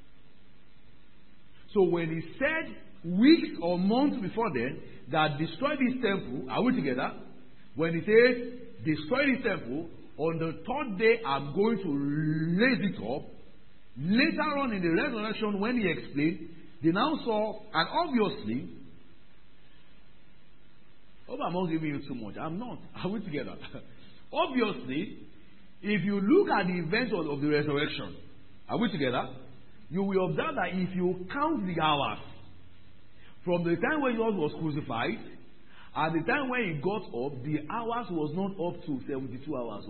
So when he said weeks or months before then that destroy this temple, are we together? When he says destroy this temple, on the third day I'm going to raise it up. Later on in the resurrection, when he explained, they now saw, and obviously, hope I'm not giving you too much. I'm not. Are we together? Obviously, if you look at the events of the resurrection, are we together? You will observe that if you count the hours from the time when Jesus was crucified and the time when he got up, the hours was not up to 72 hours.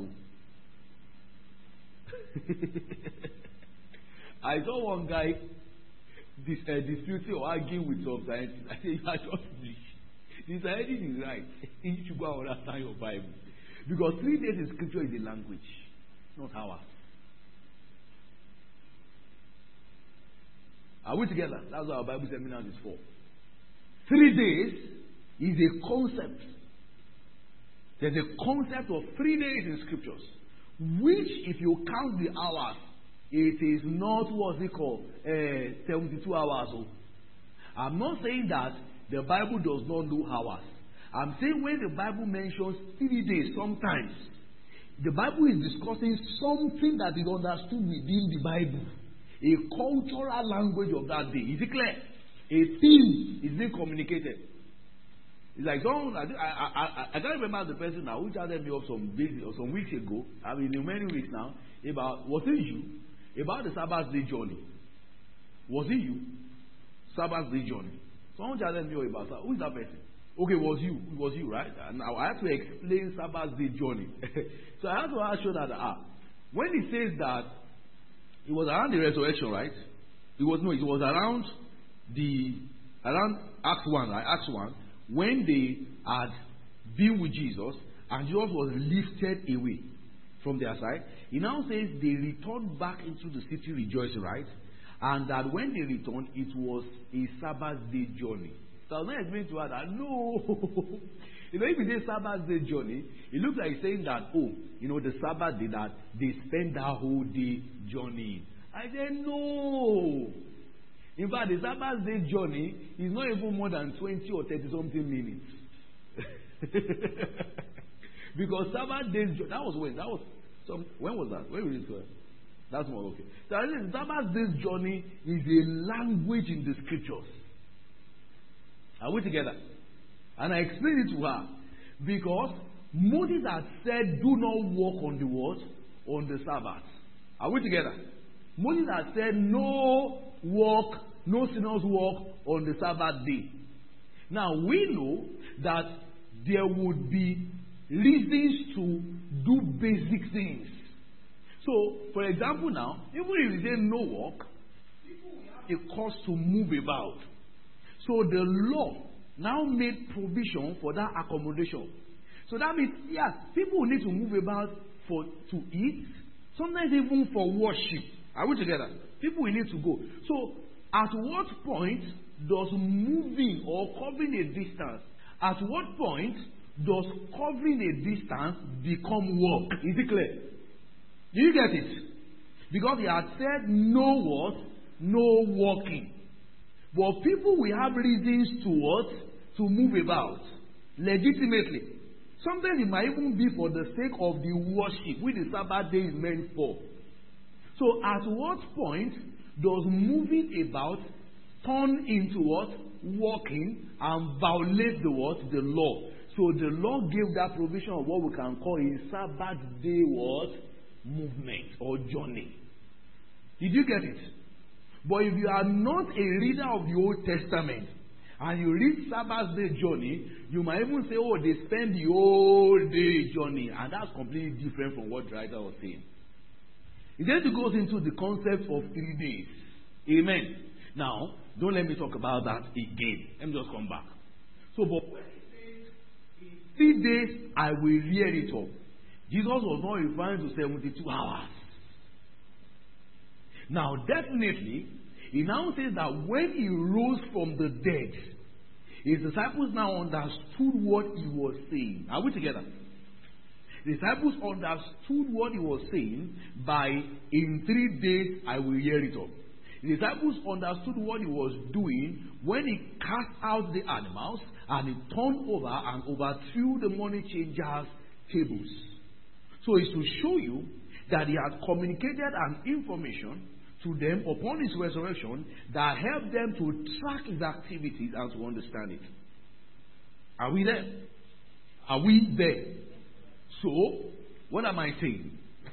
I saw one guy disputing or arguing with some scientists. I said, you are just foolish. The scientist is right. You should go and understand your Bible. Because 3 days in scripture is a language, not hours. Are we together? That's what our Bible seminars is for. 3 days is a concept. There's a concept of 3 days in scriptures, which, if you count the hours, it is not what's it called 72 hours. I'm not saying that the Bible does not know hours. I'm saying when the Bible mentions 3 days, sometimes the Bible is discussing something that is understood within the Bible, a cultural language of that day. Is it clear? A theme is being communicated. It's like someone, I can't remember the person now who chatted me up some weeks ago. I mean, in many weeks now, about, was it you? About the Sabbath day journey. Was it you? Sabbath day journey. Someone chatted me up about that. Who is that person? Okay, it was you, right? And I had to explain Sabbath day journey. So I had to show that when he says that it was around the resurrection, right? It was around Acts 1, right? Acts 1, when they had been with Jesus and Jesus was lifted away from their side. He now says they returned back into the city rejoicing, right? And that when they returned, it was a Sabbath day journey. So I was not explaining to her that no. You know, if you say Sabbath day journey, it looks like saying that, oh, you know, the Sabbath day that they spend that whole day journeying. I said, no. In fact, the Sabbath day journey is not even more than 20 or 30 something minutes. Because Sabbath day, that was when? When was that? When was it? That's more okay. So I think Sabbath day's journey is a language in the scriptures. Are we together? And I explained it to her because Moses had said, "Do not walk on the what? On the Sabbath." Are we together? Moses had said, "No walk, no sinners walk on the Sabbath day." Now we know that there would be reasons to do basic things. So, for example, now, even if you say no walk, people will have a cause to move about. So the law now made provision for that accommodation. So that means, yes, people will need to move about to eat, sometimes even for worship. Are we together? People will need to go. So, at what point does moving or covering a distance, at what point does covering a distance become work? Is it clear? Do you get it? Because he had said no what? No walking. But people will have reasons to what? To move about. Legitimately. Sometimes it might even be for the sake of the worship, which the Sabbath day is meant for. So at what point does moving about turn into what? Walking and violate the what? The law. So the law gave that provision of what we can call a Sabbath day what? Movement or journey. Did you get it? But if you are not a reader of the Old Testament and you read Sabbath day journey, you might even say, oh, they spend the whole day journey, and that's completely different from what the writer was saying. It then goes into the concept of 3 days. Amen. Now, don't let me talk about that again. Let me just come back. So, but when he says, in 3 days I will rear it up, Jesus was not referring to 72 hours. Now, definitely, he now says that when he rose from the dead, his disciples now understood what he was saying. Are we together? The disciples understood what he was saying by, in 3 days I will rear it up. The disciples understood what he was doing when he cast out the animals and he turned over and overthrew the money changers' tables. So it's to show you that he had communicated an information to them upon his resurrection that helped them to track his activities and to understand it. Are we there? Are we there? So, what am I saying?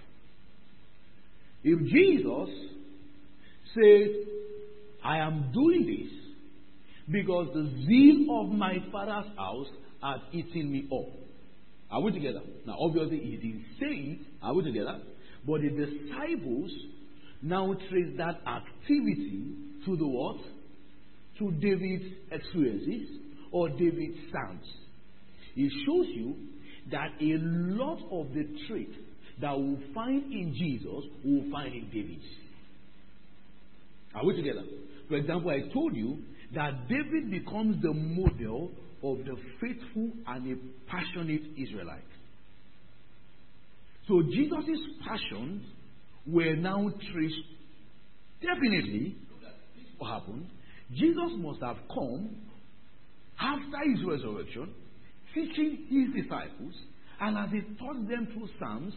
If Jesus says, I am doing this because the zeal of my Father's house has eaten me up. Are we together? Now, obviously, he didn't say it. Are we together? But the disciples now trace that activity to the what? To David's experiences or David's psalms. It shows you that a lot of the traits that we'll find in Jesus, we'll find in David. Are we together? For example, I told you that David becomes the model of the faithful and a passionate Israelite. So Jesus' passions were now traced. Definitely, what happened? Jesus must have come after his resurrection, teaching his disciples, and as he taught them through Psalms,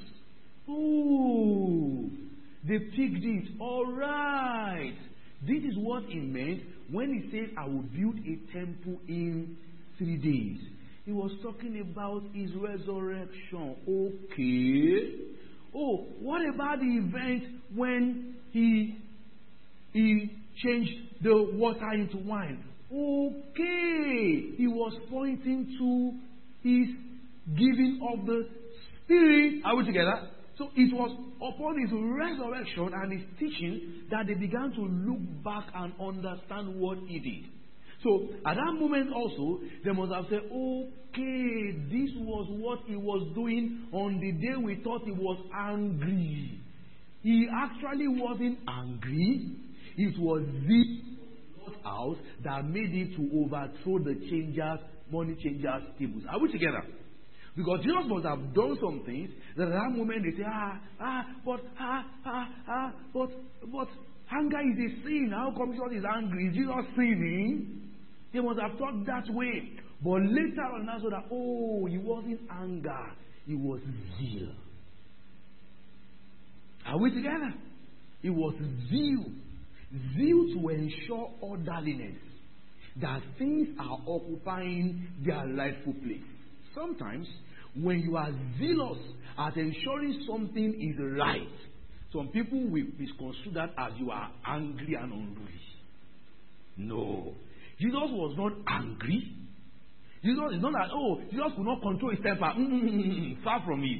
they picked it. All right. This is what he meant when he said, I will build a temple in 3 days. He was talking about his resurrection. Okay. Oh, what about the event when he changed the water into wine? Okay. He was pointing to his giving of the Spirit. Are we together? So it was upon his resurrection and his teaching that they began to look back and understand what he did. So at that moment also, they must have said, okay, this was what he was doing on the day we thought he was angry. He actually wasn't angry. It was the house that made it to overthrow the money changers' tables. Are we together? Because Jesus must have done some things that at that moment they say, but Anger is a sin. How come Jesus is angry? Is Jesus sinning? They must have thought that way. But later on, I saw that, it wasn't anger. It was zeal. Are we together? It was zeal. Zeal to ensure orderliness. That things are occupying their rightful place. Sometimes, when you are zealous at ensuring something is right, some people will misconstrue that as you are angry and unruly. No. Jesus was not angry. Jesus is not that, Jesus could not control his temper. Far from it.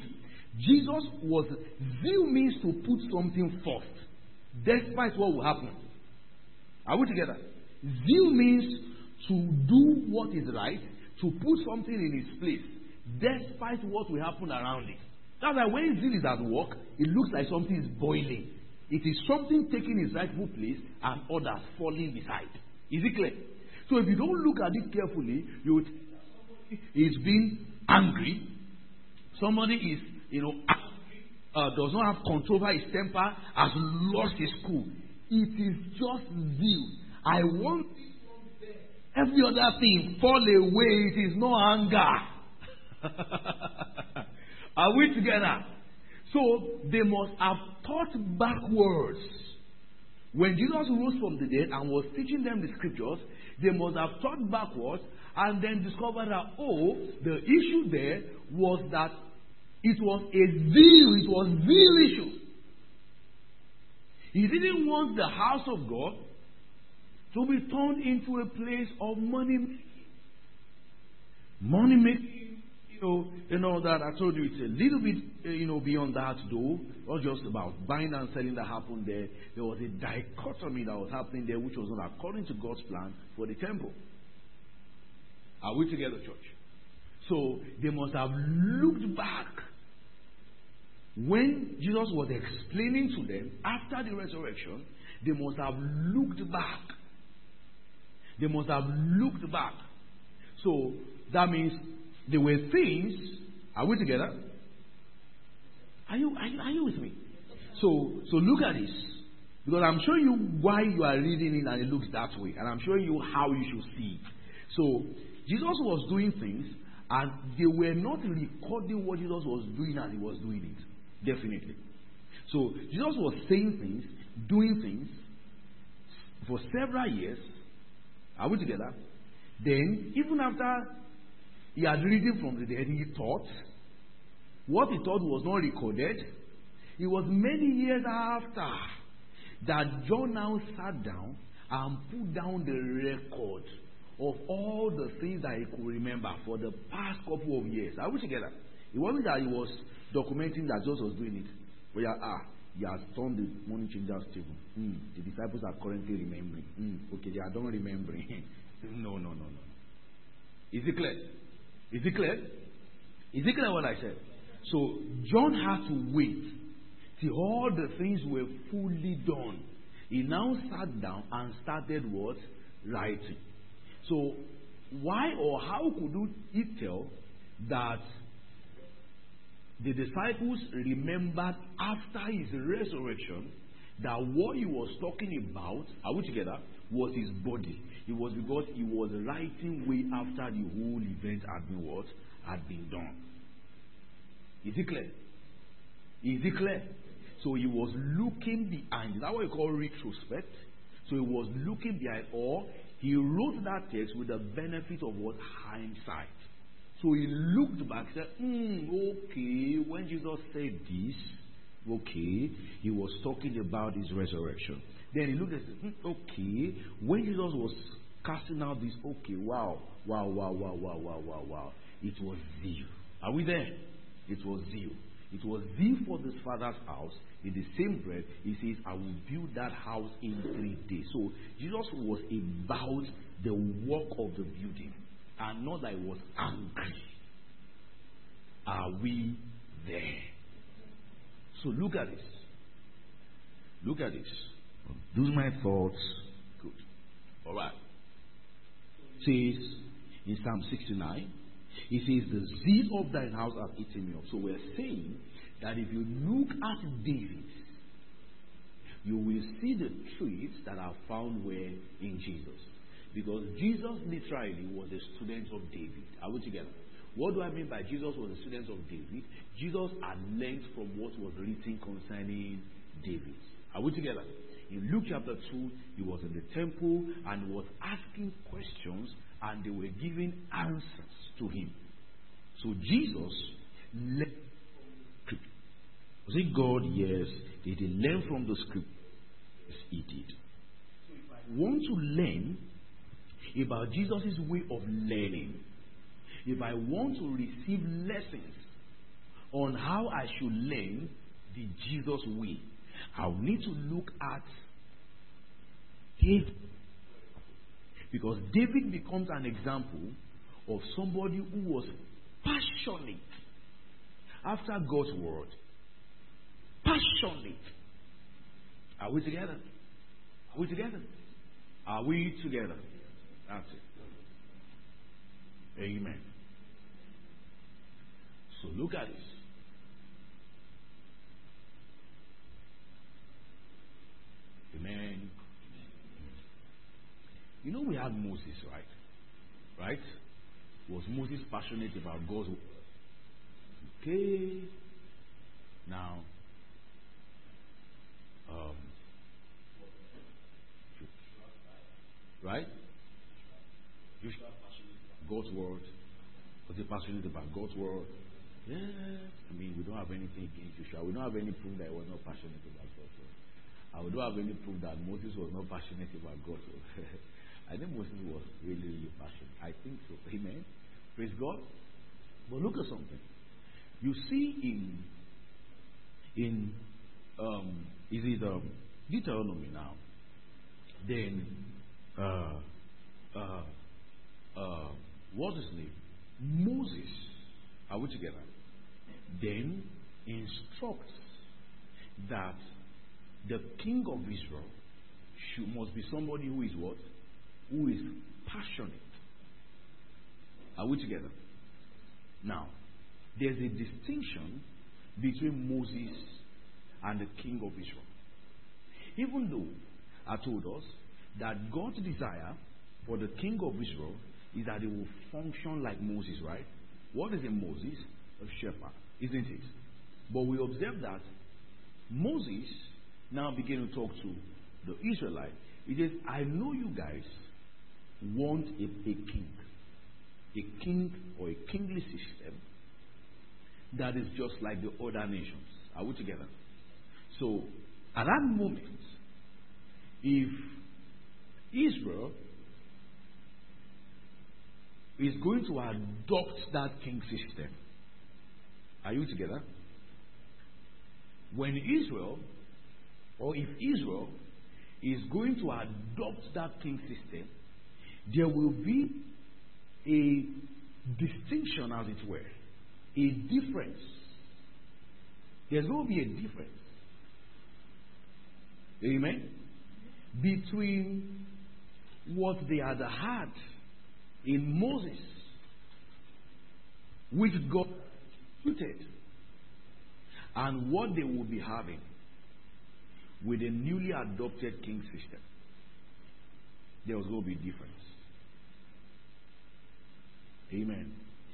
Zeal means to put something first, despite what will happen. Are we together? Zeal means to do what is right, to put something in its place, despite what will happen around it. That's why when zeal is at work, it looks like something is boiling. It is something taking its rightful place and others falling beside. Is it clear? So if you don't look at it carefully, you would is being angry. Somebody is, does not have control over his temper, has lost his cool. It is just zeal. I want every other thing fall away. It is no anger. Are we together? So they must have thought backwards. When Jesus rose from the dead and was teaching them the scriptures, they must have thought backwards and then discovered that, the issue there was that it was a zeal issue. He didn't want the house of God to be turned into a place of money making. Money making, that I told you it's a little bit, beyond that though. Not just about buying and selling that happened there. There was a dichotomy that was happening there, which was not according to God's plan for the temple. Are we together, church? So they must have looked back when Jesus was explaining to them after the resurrection. They must have looked back. They must have looked back. So that means there were things. Are we together? Are you with me? So look at this, because I'm showing you why you are reading it and it looks that way, and I'm showing you how you should see it. So Jesus was doing things, and they were not recording what Jesus was doing as he was doing it. Definitely. So Jesus was saying things, doing things for several years. Are we together? Then, even after he had risen from the dead, he thought. What he thought was not recorded. It was many years after that John now sat down and put down the record of all the things that he could remember for the past couple of years. Are we together? It wasn't that he was documenting that Jesus was doing it. But he has turned the money changers table. The disciples are currently remembering. Okay, they are done remembering. No. Is it clear? Is it clear? Is it clear what I said? So John had to wait till all the things were fully done. He now sat down and started what? Writing. So why or how could he tell that the disciples remembered after his resurrection that what he was talking about, are we together, was his body? It was because he was writing way after the whole event had been what? Had been done. Is it clear? Is it clear? So he was looking behind. Is that what you call retrospect? So he was looking behind, or he wrote that text with the benefit of what? Hindsight. So he looked back and said, okay, when Jesus said this, okay, he was talking about his resurrection. Then he looked and said, okay, when Jesus was casting out this, okay, wow. It was zeal. Are we there? It was zeal. It was zeal for this Father's house. In the same breath, he says, I will build that house in 3 days. So Jesus was about the work of the building, and not that he was angry. Are we there? So look at this. Look at this. Those are my thoughts. Good. Alright. It says in Psalm 69, it says, the zeal of thine house hath eaten me up. So we're saying that if you look at David, you will see the traits that are found where in Jesus. Because Jesus literally was a student of David. Are we together? What do I mean by Jesus was a student of David? Jesus had learned from what was written concerning David. Are we together? In Luke chapter 2, he was in the temple and was asking questions, and they were giving answers to him. So Jesus learned from the script. Was it God? Yes. Did he learn from the script? Yes, he did. So if I want to learn about Jesus' way of learning, if I want to receive lessons on how I should learn the Jesus way, I will need to look at David. Because David becomes an example of somebody who was passionate after God's word. Passionate. Are we together? Are we together? Are we together? That's it. Amen. So look at this. Amen. You know we had Moses, right? Right? Was Moses passionate about God's word? Okay. Now, right? Joshua passionate about God's word. Was he passionate about God's word? Yes. I mean, we don't have anything against Joshua. We don't have any proof that he was not passionate about God's word. And we don't have any proof that Moses was not passionate about God's word. I think Moses was really, really passionate. I think so. Amen. Praise God. But look at something. You see in is it Deuteronomy now? Then what's his name? Moses. Are we together? Then instructs that the king of Israel must be somebody who is what? Who is passionate. Are we together? Now, there's a distinction between Moses and the king of Israel. Even though I told us that God's desire for the king of Israel is that he will function like Moses, right? What is a Moses? A shepherd, isn't it? But we observe that Moses now began to talk to the Israelites. He says, I know you guys want a king or a kingly system that is just like the other nations. Are we together? So, at that moment, if Israel is going to adopt that king system, are you together? When Israel, or if Israel is going to adopt that king system, there will be a distinction, as it were, a difference. There's going to be a difference. Amen? Between what they had had in Moses, which God instituted, and what they will be having with a newly adopted king system. There was going to be a difference. Amen.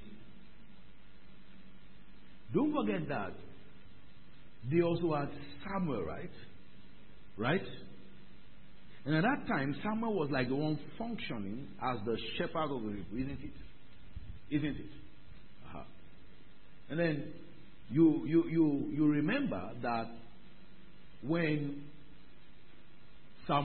Don't forget that they also had Samuel, right? Right? And at that time, Samuel was like the one functioning as the shepherd of the people, isn't it? Isn't it? Uh-huh. And then you remember that when God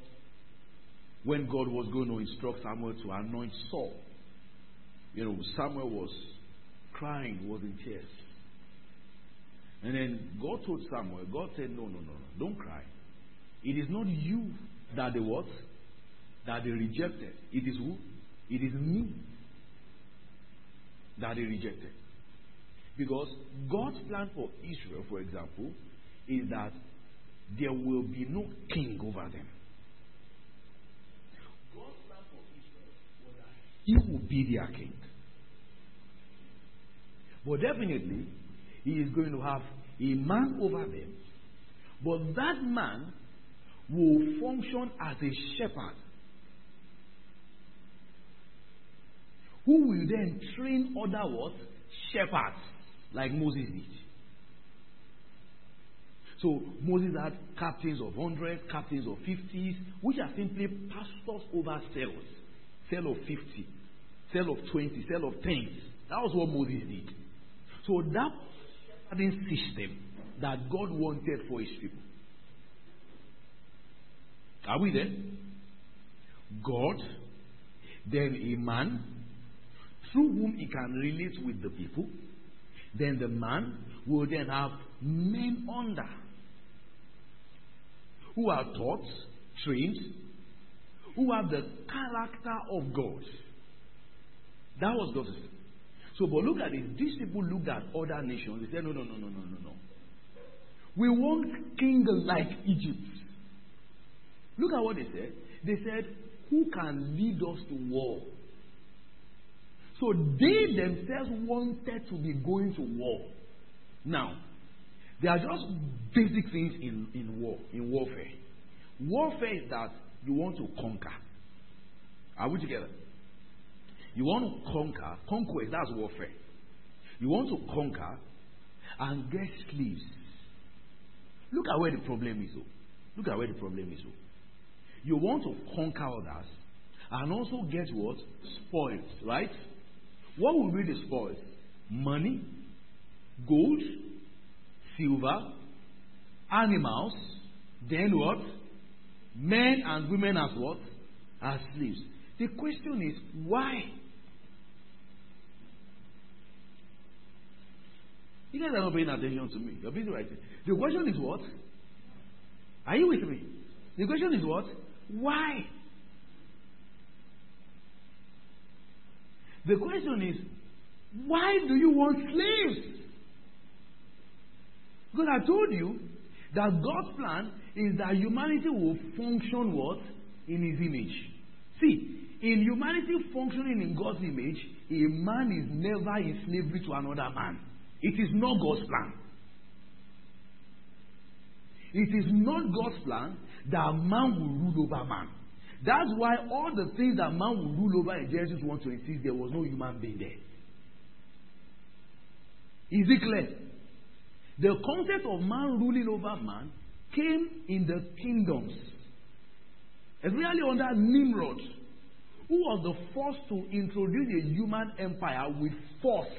was going to instruct Samuel to anoint Saul, Samuel was crying, was in tears. And then God told Samuel, God said, no, don't cry. It is not you that they what? That they rejected. It is who? It is me that they rejected. Because God's plan for Israel, for example, is that there will be no king over them. God's plan for Israel was that He will be their king. But definitely, He is going to have a man over them. But that man will function as a shepherd who will then train other what? Shepherds, like Moses did. So Moses had captains of 100, captains of 50s, which are simply pastors over cells. Cell of 50, cell of 20, cell of 10s. That was what Moses did. So that shepherding system that God wanted for his people. Are we there? God, then a man, through whom he can relate with the people. Then the man will then have men under, who are taught, trained, who have the character of God. That was God's system. So, but look at it. These people looked at other nations. They said, no. We want king like Egypt. Look at what they said. They said, who can lead us to war? So they themselves wanted to be going to war. Now, there are just basic things in warfare. Warfare is that you want to conquer. Are we together? You want to conquer. Conquest, that's warfare. You want to conquer and get slaves. Look at where the problem is. You want to conquer others and also get what? Spoils, right? What will be the spoils? Money, gold, silver, animals, then what? Men and women as what? As slaves. The question is, why? You guys are not paying attention to me. You're busy writing. The question is what? Are you with me? The question is what? Why? The question is, why do you want slaves? Because I told you that God's plan is that humanity will function what? In his image. See, in humanity functioning in God's image, a man is never in slavery to another man. It is not God's plan. It is not God's plan that man will rule over man. That's why all the things that man will rule over in Genesis 1:26, there was no human being there. Is it clear? The concept of man ruling over man came in the kingdoms, especially under Nimrod, who was the first to introduce a human empire with force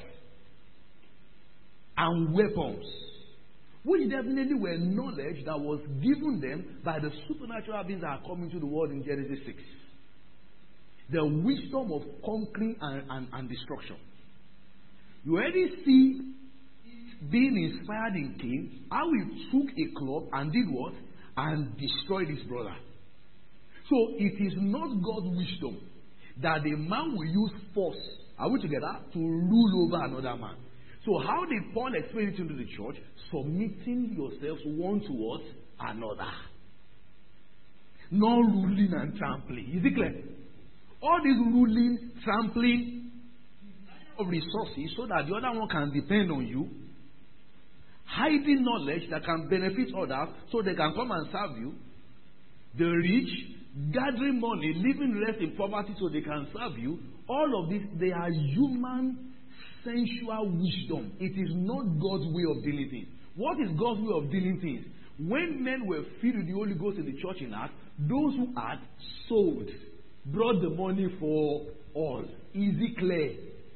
and weapons, which definitely were knowledge that was given them by the supernatural beings that are coming to the world in Genesis 6. The wisdom of conquering and destruction. You already see being inspired in Cain, how he took a club and did what? And destroyed his brother. So it is not God's wisdom that a man will use force, are we together, to rule over another man. So how did Paul explain it to the church? Submitting yourselves one towards another. Not ruling and trampling. Is it clear? All this ruling, trampling of resources so that the other one can depend on you. Hiding knowledge that can benefit others so they can come and serve you. The rich, gathering money, living less in poverty so they can serve you. All of this, they are human sensual wisdom. It is not God's way of dealing things. What is God's way of dealing things? When men were filled with the Holy Ghost in the church in Acts, those who had sold brought the money for all. Is it clear?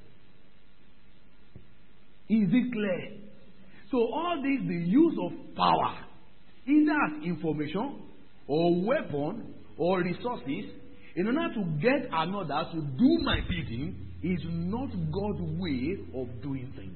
Is it clear? So all this, the use of power, either as information or weapon or resources, in order to get another to do my bidding, is not God's way of doing things.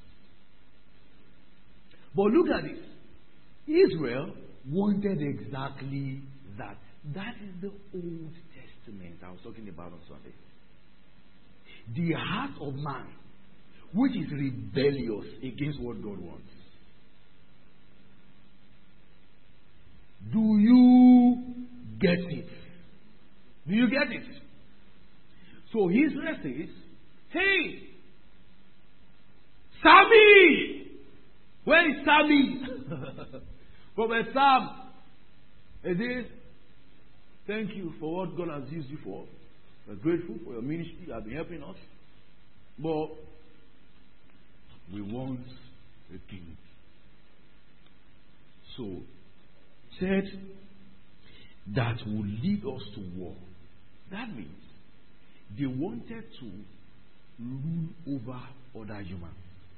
But look at this. Israel wanted exactly that. That is the Old Testament I was talking about on Sunday. The heart of man, which is rebellious against what God wants. Do you get it? Do you get it? So Israel says, hey, Sammy! Where is Sammy? Prophet Sam, It is, thank you for what God has used you for. We're grateful for your ministry. You have been helping us. But we want a king. So, said that will lead us to war. That means they wanted to rule over other humans.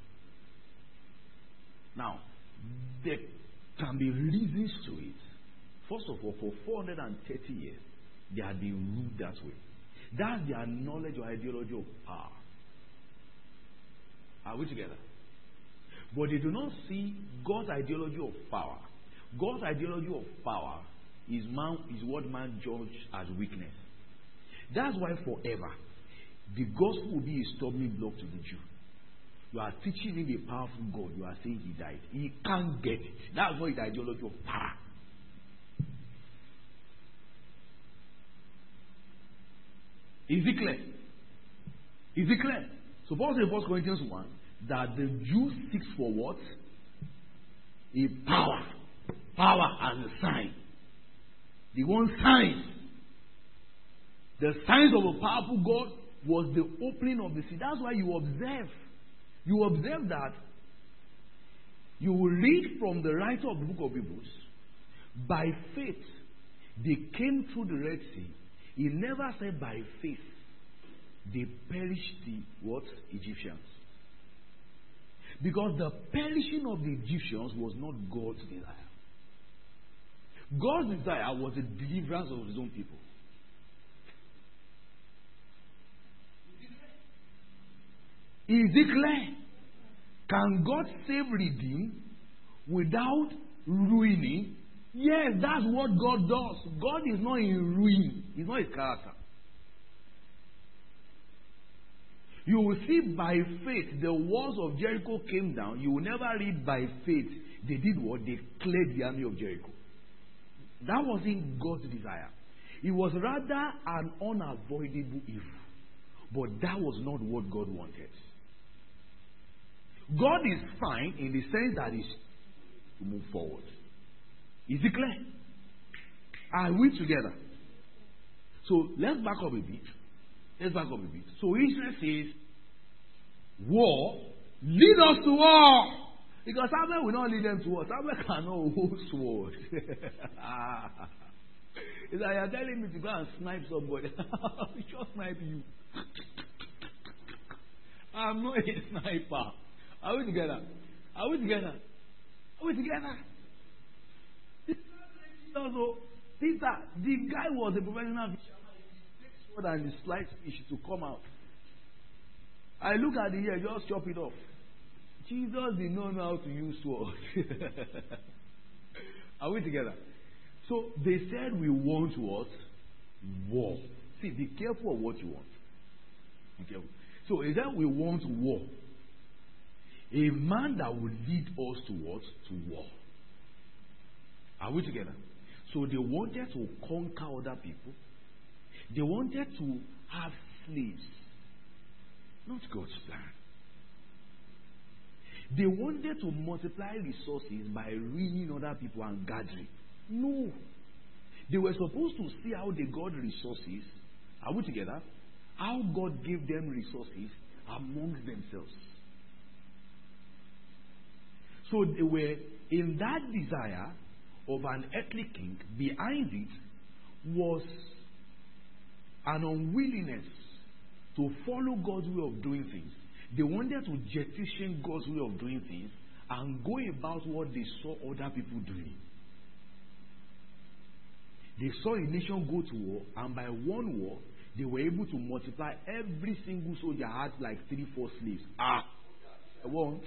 Now, there can be reasons to it. First of all, for 430 years, they had been ruled that way. That's their knowledge or ideology of power. Are we together? But they do not see God's ideology of power. God's ideology of power is what man judges as weakness. That's why forever, the gospel will be a stumbling block to the Jew. You are teaching him a powerful God. You are saying he died. He can't get it. That's not the ideology of power. Is it clear? Is it clear? So Paul says in 1 Corinthians 1 that the Jew seeks for what? A power. Power as a sign. They want signs. The signs of a powerful God was the opening of the sea. That's why you observe. You observe that you will read from the writer of the book of Hebrews. By faith, they came through the Red Sea. He never said by faith they perished the what? Egyptians. Because the perishing of the Egyptians was not God's desire. God's desire was the deliverance of his own people. Is it clear? Can God save, redeem without ruining? Yes, that's what God does. God is not in ruin. It's not his character. You will see by faith the walls of Jericho came down. You will never read by faith they did what? They cleared the army of Jericho. That wasn't God's desire. It was rather an unavoidable evil. But that was not what God wanted. God is fine in the sense that He's to move forward. Is it clear? Are we together? So let's back up a bit. So Israel says, war, lead us to war. Because Samuel will not lead them to war. Samuel cannot hold sword. It's like you're telling me to go and snipe somebody. I just snipe you. I'm not a sniper. Are we together? Also, Peter, the guy was a professional fisherman. He takes sword and he slices fish to come out. I look at the ear, just chop it off. Jesus did not know how to use sword. Are we together? So they said we want what? War. See, be careful of what you want. Be careful. So they said we want war. A man that will lead us to what? To war. Are we together? So they wanted to conquer other people. They wanted to have slaves. Not God's plan. They wanted to multiply resources by ruining other people and gathering. No. They were supposed to see how they got resources. Are we together? How God gave them resources amongst themselves. So they were in that desire of an earthly king. Behind it was an unwillingness to follow God's way of doing things. They wanted to jettison God's way of doing things and go about what they saw other people doing. They saw a nation go to war, and by one war, they were able to multiply. Every single soldier had like 3-4 slaves. I won't.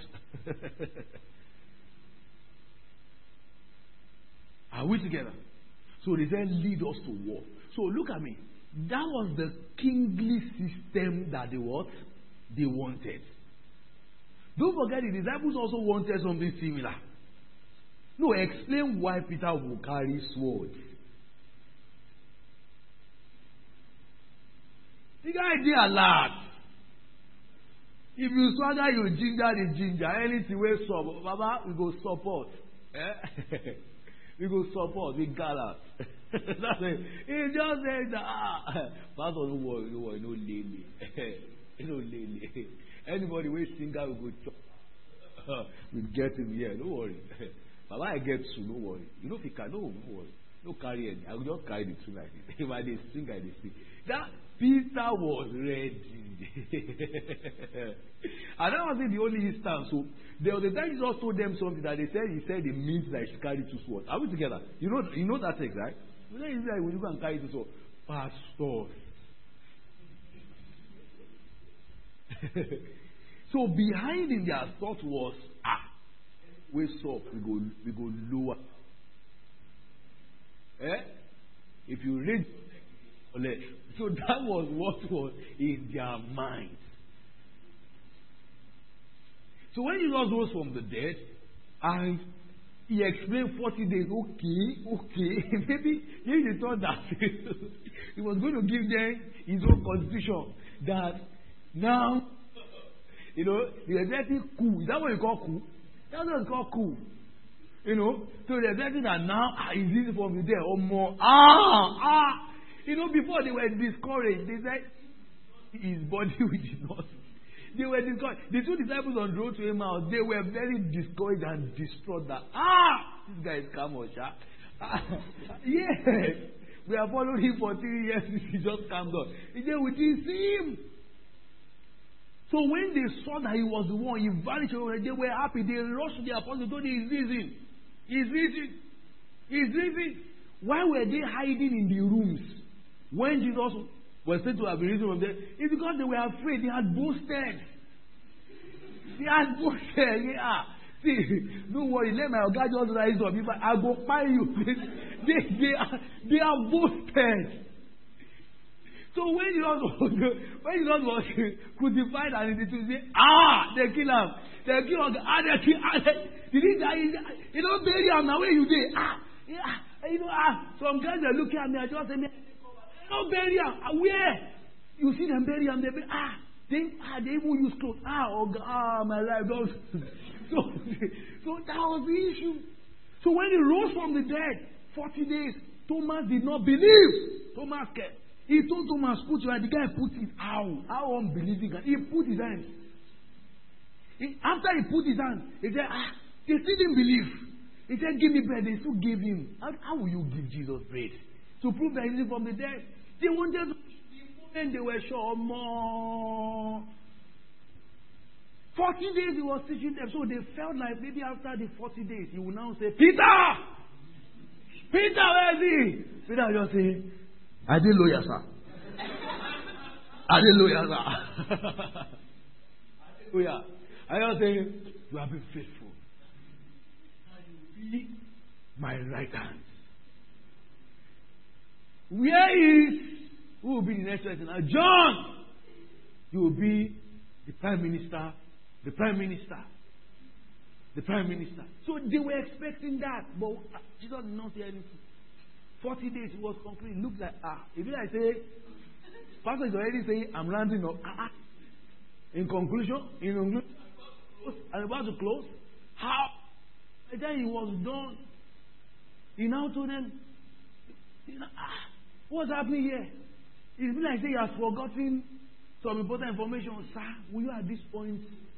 Are we together? So they said, lead us to war. So look at me. That was the kingly system that they wanted. Don't forget the disciples also wanted something similar. No, explain why Peter will carry sword. The guy did a lot. If you swagger, you ginger the ginger. Anything we support, Baba, we go support. We go support, we gallant. That's it. He just said that. Pastor, no worry, no lady. No lady. Anybody with singer will go chop. We get him here, no worry. But when I get to, no worry. You know if you can, no worry. No carry any. I will just carry the two like this. If I dey sing, I dey sing. That Peter was ready. And that wasn't the only instance. So there was a time Jesus told them something that he said it means that he should carry two swords. Are we together? You know that text, right? You know it's like when you go and carry two swords. Pastor. So behind in their thought was, we stop, we go lower. If you read, so that was what was in their minds. So when Jesus rose from the dead, and he explained 40 days, okay, maybe he thought that he was going to give them his own constitution that now, the executive coup. Is that what you call coup? That's what you call coup. So the executive that now is easy from the dead or more. Before they were discouraged, they said his body we did not. They were discouraged. The two disciples on the road to Emmaus, they were very discouraged and distraught that this guy is Kamosha. Yes, we have followed him for 3 years. He just calmed down. He said, we didn't see him. So when they saw that he was the one, he vanished away, they were happy. They rushed to the apostles, told him, he's risen. Why were they hiding in the rooms? When Jesus was said to have been risen from there, it's because they were afraid. They had boasted. Yeah. See, don't worry, let my God just rise up. If I go find you, they are boasted. So when Jesus was crucified and they say, they kill him. They kill him. Did he die? You don't bury him now where you did. Some guys are looking at me, I just say, don't bury him. Where? You see them bury him, they even use clothes. My life don't. So that was the issue. So when he rose from the dead, 40 days, Thomas did not believe. Thomas kept. He told Thomas, put your hand. The guy put his hand. How unbelieving. He put his hand. After he put his hand, he said, they still didn't believe. He said, give me bread. They still gave him. How will you give Jesus bread? To prove that he's from the dead. They wanted to, and they were sure more. 40 days he was teaching them. So they felt like maybe after the 40 days, he will now say, Peter, where is he? Peter will just say, Hallelujah, sir. Hallelujah, sir. Hallelujah. I just say, you have been faithful. You will be my right hand. Where is, who will be the next person? John. You will be the prime minister. The prime minister. The prime minister. So they were expecting that, but Jesus did not say anything. 40 days it was complete. Look like if I say, Pastor is already saying, I'm landing up. In conclusion, I'm about to close. How? And then he was done. He now told them, what's happening here? It's like say he has forgotten some important information. Sir, will you at this point?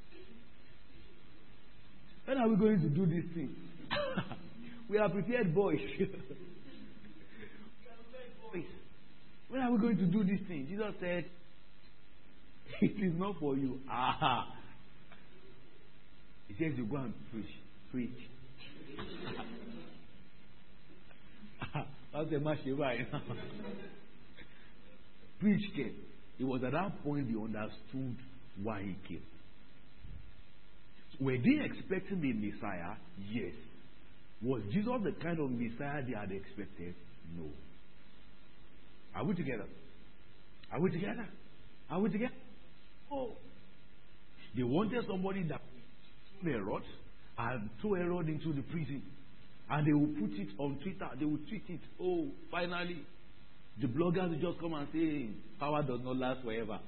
When are we going to do this thing? We are prepared boys. When are we going to do this thing? Jesus said, it is not for you. He says you go and preach. That's the match right now. Preach came. It was at that point he understood why he came. Were they expecting the Messiah? Yes. Was Jesus the kind of Messiah they had expected? No. Are we together? Are we together? Are we together? Oh. They wanted somebody that would Herod and throw Herod into the prison. And they will put it on Twitter. They will tweet it. Oh, finally. The bloggers will just come and say, power does not last forever.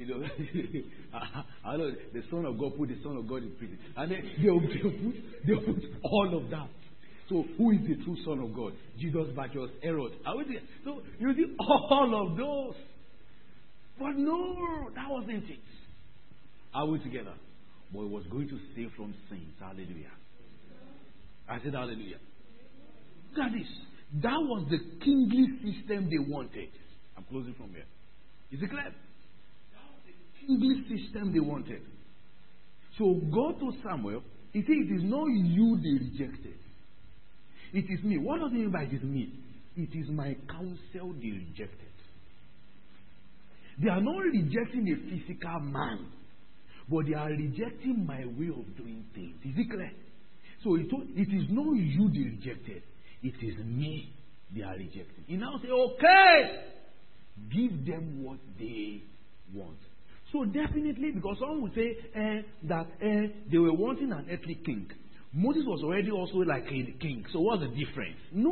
I know the Son of God put the Son of God in prison. And then they'll put all of that. So who is the true Son of God? Jesus versus Herod. So you see all of those. But no, that wasn't it. Are we together? But it was going to save from sins. Hallelujah. I said hallelujah. Look at this. That was the kingly system they wanted. I'm closing from here. Is it clear? That was the kingly system they wanted. So God told Samuel, he said, it is not you they rejected. It is me. What does it mean by it is me? It is my counsel they rejected. They are not rejecting a physical man, but they are rejecting my way of doing things. Is it clear? So it is not you they rejected. It is me they are rejecting. He now say, okay, give them what they want. So definitely, because someone would say that they were wanting an earthly king. Moses was already also like a king. So what's the difference? No.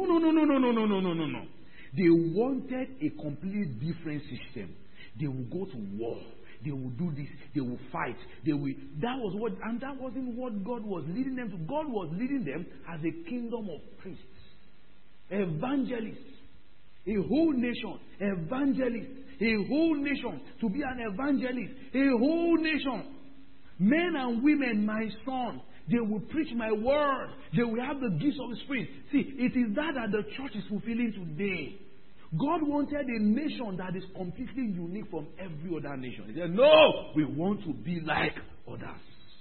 They wanted a completely different system. They will go to war. They will do this. They will fight. That wasn't what God was leading them to. God was leading them as a kingdom of priests, evangelists, a whole nation, evangelists, a whole nation, to be an evangelist, a whole nation. Men and women, my son, they will preach my word. They will have the gifts of the Spirit. See, it is that the church is fulfilling today. God wanted a nation that is completely unique from every other nation. He said, no, we want to be like others.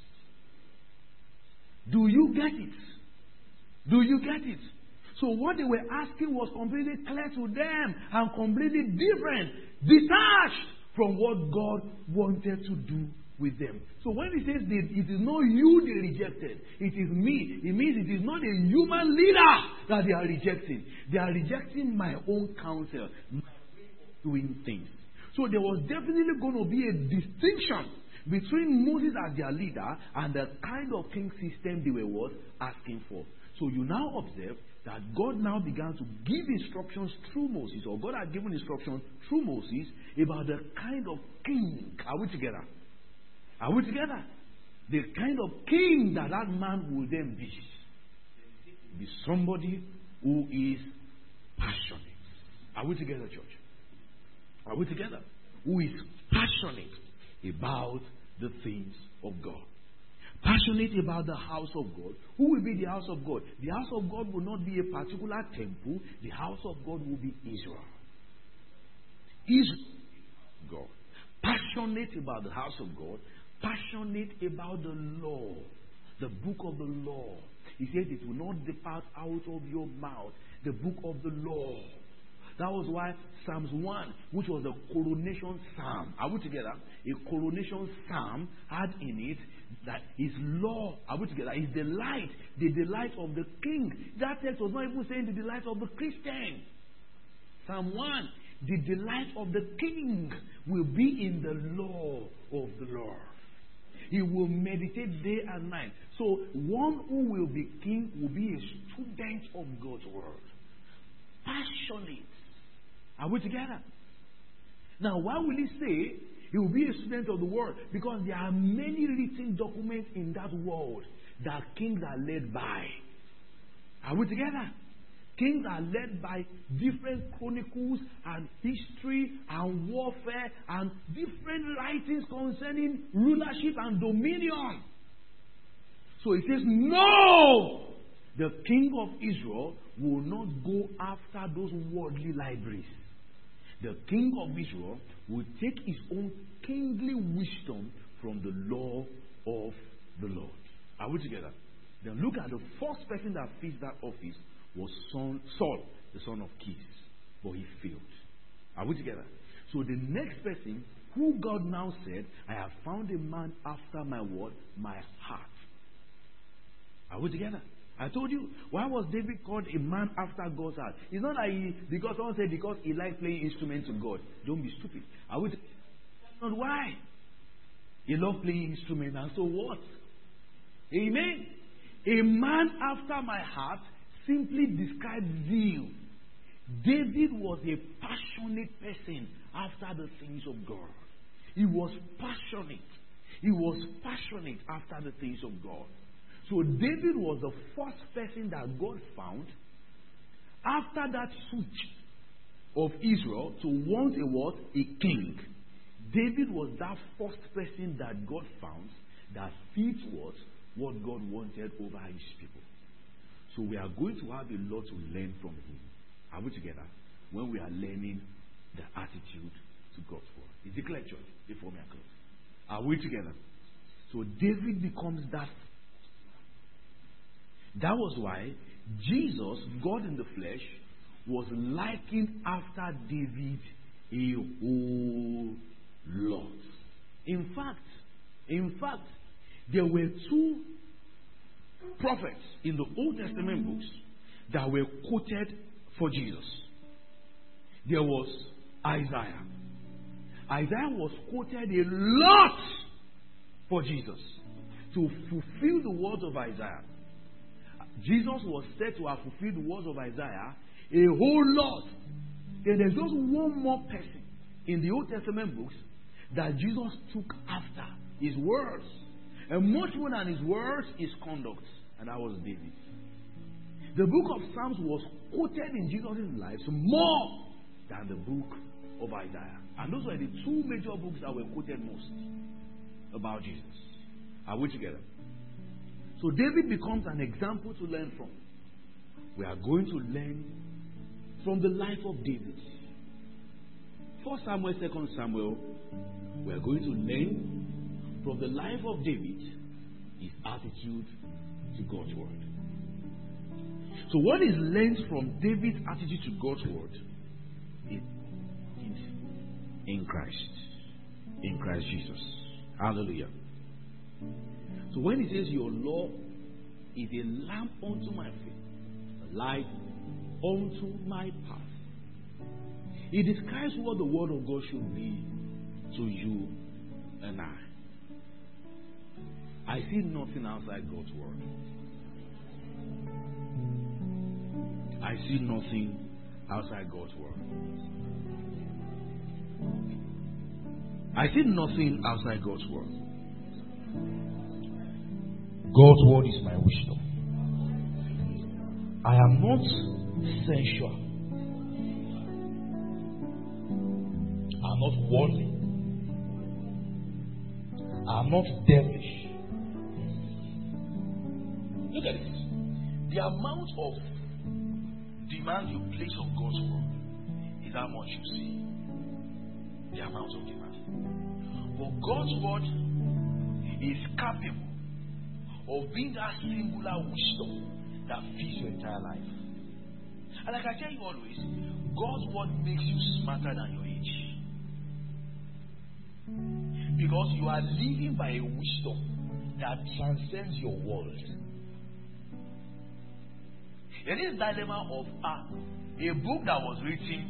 Do you get it? Do you get it? So what they were asking was completely clear to them and completely different, detached from what God wanted to do with them. So when he says it is not you they rejected, it is me. It means it is not a human leader that they are rejecting. They are rejecting my own counsel, my way of doing things. So there was definitely going to be a distinction between Moses as their leader and the kind of king system they were asking for. So you now observe that God now began to give instructions through Moses, or God had given instructions through Moses about the kind of king. Are we together? Are we together? The kind of king that man will then be. Be somebody who is passionate. Are we together, church? Are we together? Who is passionate about the things of God. Passionate about the house of God. Who will be the house of God? The house of God will not be a particular temple. The house of God will be Israel. Israel, God. Passionate about the house of God. Passionate about the law. The book of the law. He said it will not depart out of your mouth. The book of the law. That was why Psalms 1, which was the coronation psalm. Are we together? A coronation psalm had in it that his law, are we together? His delight, the delight of the king. That text was not even saying the delight of the Christian. Psalm 1, the delight of the king will be in the law of the Lord. He will meditate day and night. So one who will be king will be a student of God's word. Passionate. Are we together? Now, why will he say he will be a student of the word? Because there are many written documents in that world that kings are led by. Are we together? Kings are led by different chronicles and history and warfare and different writings concerning rulership and dominion. So he says, no! The king of Israel will not go after those worldly libraries. The king of Israel will take his own kingly wisdom from the law of the Lord. Are we together? Then look at the first person that fits that office was Saul, the son of Kish. But he failed. Are we together? So the next person, who God now said, I have found a man after my word, my heart. Are we together? I told you, why was David called a man after God's heart? It's not like because someone said because he liked playing instruments to God. Don't be stupid. I would. That's not why. He loved playing instruments, and so what? Amen. A man after my heart simply describes zeal. David was a passionate person after the things of God. He was passionate. He was passionate after the things of God. So David was the first person that God found after that switch of Israel to want a what? A king. David was that first person that God found that fit what God wanted over his people. So we are going to have a lot to learn from him. Are we together? When we are learning the attitude to God's word. Is it clear, church? Before me, I close. Are we together? So David becomes that. That was why Jesus, God in the flesh, was likened after David a whole lot. In fact, there were two prophets in the Old Testament books that were quoted for Jesus. There was Isaiah. Isaiah was quoted a lot for Jesus to fulfill the words of Isaiah. Jesus was said to have fulfilled the words of Isaiah a whole lot. Then there's just one more person in the Old Testament books that Jesus took after his words. And much more than his words, his conduct. And that was David. The book of Psalms was quoted in Jesus' life more than the book of Isaiah. And those were the two major books that were quoted most about Jesus. Are we together? So David becomes an example to learn from. We are going to learn from the life of David. 1 Samuel, 2 Samuel, we are going to learn from the life of David, his attitude to God's word. So what is learned from David's attitude to God's word is in Christ. In Christ Jesus. Hallelujah. So when he says your law is a lamp unto my feet, a light unto my path, he describes what the word of God should be to you and I. I see nothing outside God's word. I see nothing outside God's word. I see nothing outside God's word. God's word is my wisdom. I am not sensual. I am not worldly. I am not devilish. Look at this. The amount of demand you place on God's word is how much you see. The amount of demand. But God's word is capable of being that singular wisdom that fits your entire life. And like I tell you always, God's word makes you smarter than your age. Because you are living by a wisdom that transcends your world. There is dilemma of a book that was written,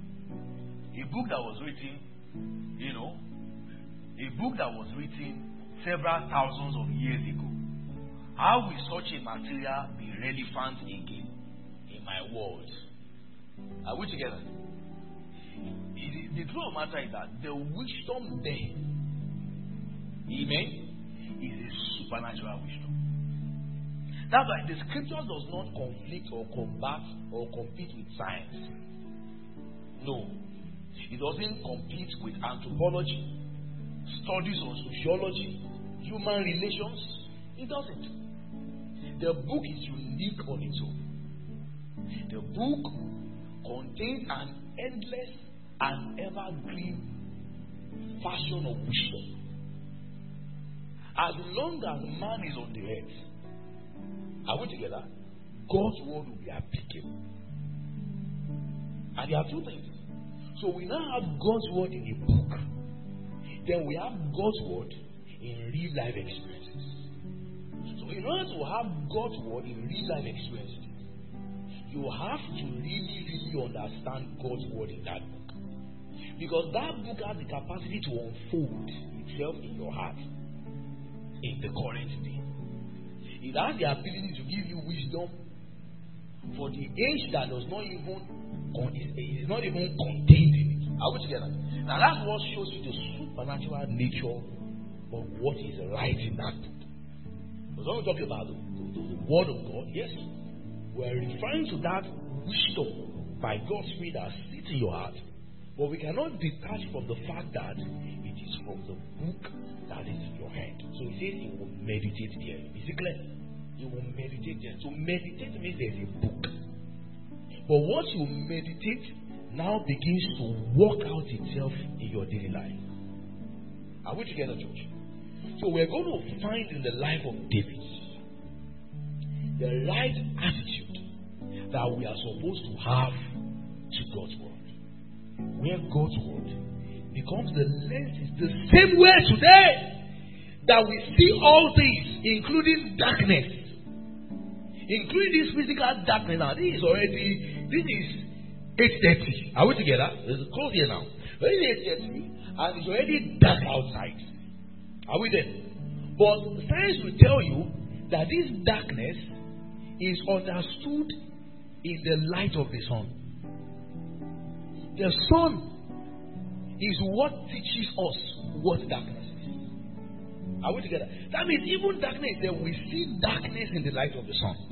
a book that was written several thousands of years ago. How will such a material be relevant again in my world? Are we together? The truth of the matter is that the wisdom there, amen, is a supernatural wisdom. That's why the scripture does not conflict or combat or compete with science. No. It doesn't compete with anthropology, studies on sociology, human relations. It doesn't. The book is unique on its own. The book contains an endless and evergreen fashion of wisdom. As long as man is on the earth, are we together? God's word will be applicable. And there are two things. So we now have God's word in a book. Then we have God's word in real life experiences. So in order to have God's word in real life experiences, you have to really understand God's word in that book. Because that book has the capacity to unfold itself in your heart in the current day. It has the ability to give you wisdom for the age that does not even is not even contained in it. Are we together? Now that's what shows you the supernatural nature of what is right in that book. Because when we talk about the Word of God, yes, we're referring to that wisdom by God's Spirit that sits in your heart. But we cannot detach from the fact that it is from the book that is in your hand. So he says he will meditate there. Is it clear? He will meditate there. So meditate means there's a book. But what you meditate now begins to work out itself in your daily life. Are we together, church? So we're going to find in the life of David the right attitude that we are supposed to have to God's word. Where God's word becomes the lens, is the same way today that we see all things, including darkness, including this physical darkness. Now, this is 8:30. Are we together? It's close here now. It's 8:30 and it's already dark outside. Are we there? But science will tell you that this darkness is understood in the light of the sun. The sun is what teaches us what darkness is. Are we together? That means even darkness, then we see darkness in the light of the sun.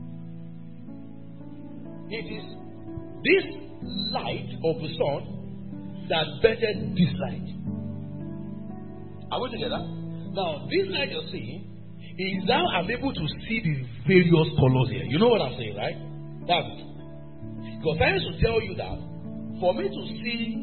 It is this light of the sun that bettered this light. Are we together? Now, this light you're seeing is now I'm able to see the various colors here. You know what I'm saying, right? That's it. Because science will tell you that for me to see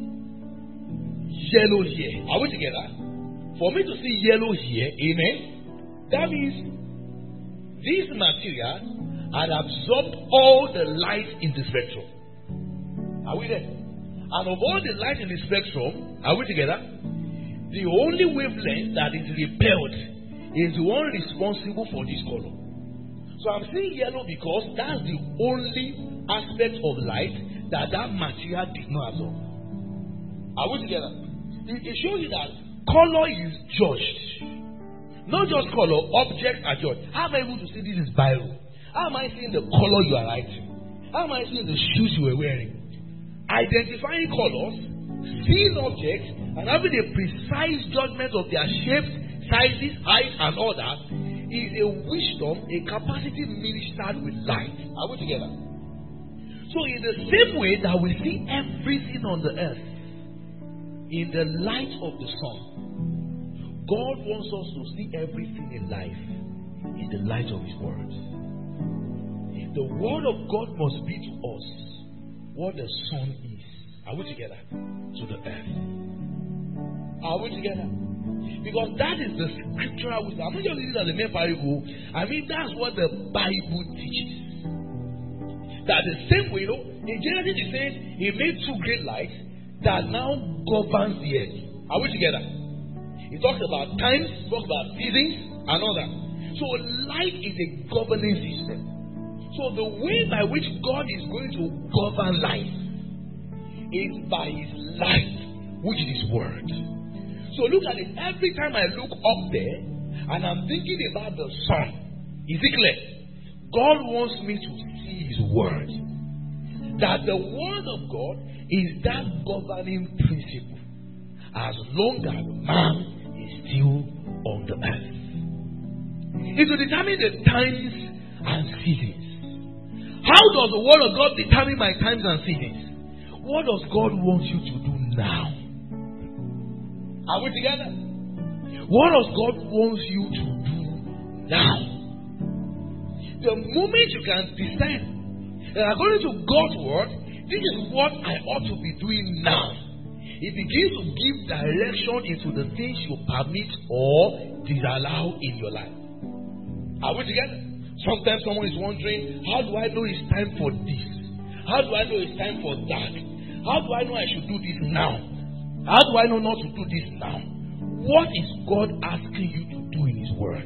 yellow here, are we together? For me to see yellow here, amen, that means this material had absorbed all the light in the spectrum. Are we there? And of all the light in the spectrum, are we together? The only wavelength that is repelled is the one responsible for this color. So I'm saying yellow because that's the only aspect of light that material did not absorb. Are we together? It shows you that color is judged. Not just color, objects are judged. How am I able to see this is biro? How am I seeing the color you are writing? How am I seeing the shoes you were wearing? Identifying colors, seeing objects, and having a precise judgment of their shapes, sizes, height, and all that is a wisdom, a capacity ministered with light. Are we together? So in the same way that we see everything on the earth in the light of the sun, God wants us to see everything in life in the light of His Word. The Word of God must be to us what the sun is. Are we together? To the earth. Are we together? Because that is the scriptural wisdom. I'm not just using it as a mere parable. I mean, that's what the Bible teaches. That the same way, in Genesis it says He made two great lights that now governs the earth. Are we together? He talks about times, talks about seasons, and all that. So light is a governing system. So the way by which God is going to govern life is by His light, which is His Word. So look at it. Every time I look up there and I'm thinking about the sun, is it clear? God wants me to see His Word. That the Word of God is that governing principle as long as man is still on the earth. It will determine the times and seasons. How does the Word of God determine my times and seasons? What does God want you to do now? Are we together? What does God want you to do now? The moment you can decide that according to God's word, this is what I ought to be doing now, it begins to give direction into the things you permit or disallow in your life. Are we together? Sometimes someone is wondering, how do I know it's time for this? How do I know it's time for that? How do I know I should do this now? How do I know not to do this now? What is God asking you to do in His Word?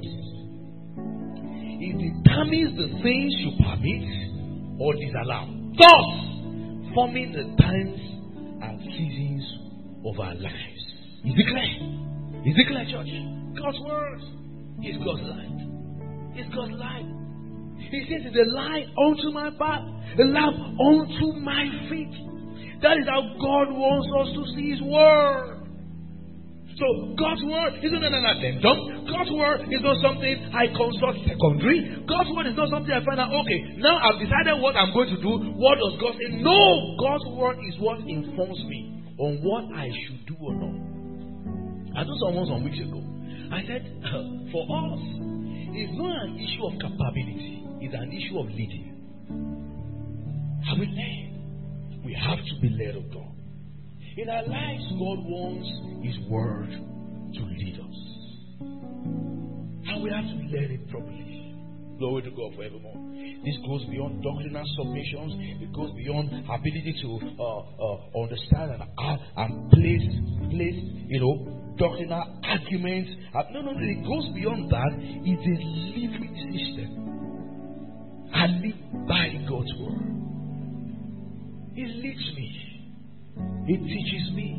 It determines the things you permit or disallow, thus forming the times and seasons of our lives. Is it clear? Is it clear, church? God's Word is God's light. It's God's light. He says it's a light unto my path, a lamp unto my feet. That is how God wants us to see His Word. So God's word isn't an addendum. God's word is not something I consult secondary. God's word is not something I find out, okay, now I've decided what I'm going to do. What does God say? No! God's word is what informs me on what I should do or not. I told someone some weeks ago, I said, for us, it's not an issue of capability. It's an issue of leading. How we led. We have to be led of God. In our lives, God wants His word to lead us. And we have to learn it properly. Glory to God forevermore. This goes beyond doctrinal submissions. It goes beyond ability to understand and place, doctrinal arguments. No. It goes beyond that. It's a living system. I live by God's word. It leads me. It teaches me.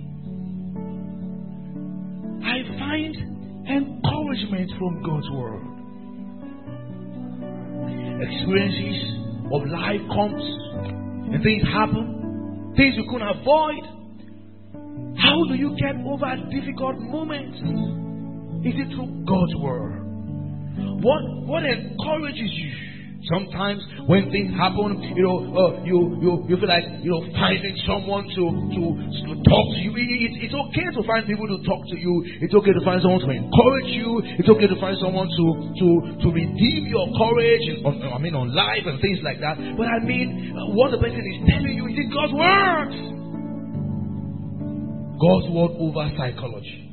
I find encouragement from God's word. Experiences of life comes and things happen, things you couldn't avoid. How do you get over difficult moments? Is it through God's word? What encourages you? Sometimes when things happen, you feel like finding someone to talk to you. It's okay to find people to talk to you. It's okay to find someone to encourage you. It's okay to find someone to redeem your courage. On life and things like that. But what the person is telling you is in God's word. God's word over psychology.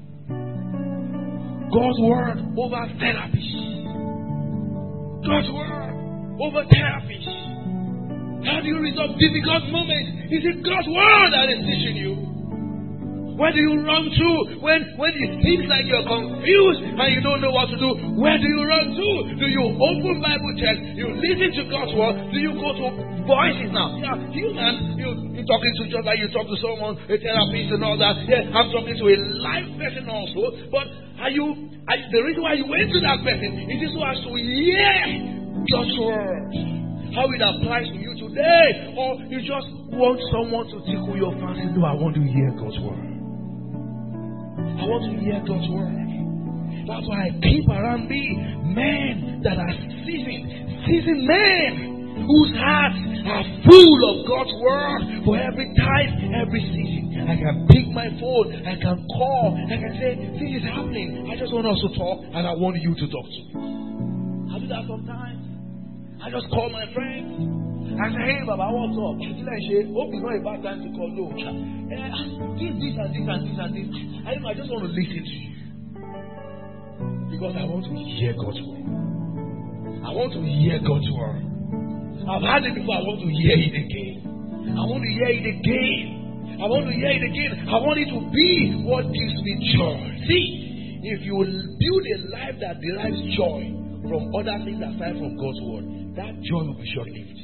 God's word over therapy. God's word over therapy. How do you resolve difficult moments? Is it God's word that is teaching you? Where do you run to when it seems like you're confused and you don't know what to do? Where do you run to? Do you open Bible text? You listen to God's word? Do you go to voices now? Yeah, you're talking to just like you talk to someone, a therapist and all that. Yeah, I'm talking to a live person also. But the reason why you went to that person is just so as to hear God's word, how it applies to you today, or you just want someone to tickle your fancy. No, I want to hear God's word. I want to hear God's word. That's why I keep around me men that are seasoned men whose hearts are full of God's word for every time, every season. I can pick my phone, I can call, I can say, this is happening. I just want us to talk, and I want you to talk to me. I do that sometimes. I just call my friends. I say, hey, Baba, what's up? Hope it's not a bad time to call. No. This and this and this and this. I just want to listen to you. Because I want to hear God's word. I want to hear God's word. I've heard it before. I want to hear it again. I want to hear it again. I want to hear it again. I want it to be what gives me joy. See, if you build a life that derives joy from other things aside from God's word, that joy will be short-lived.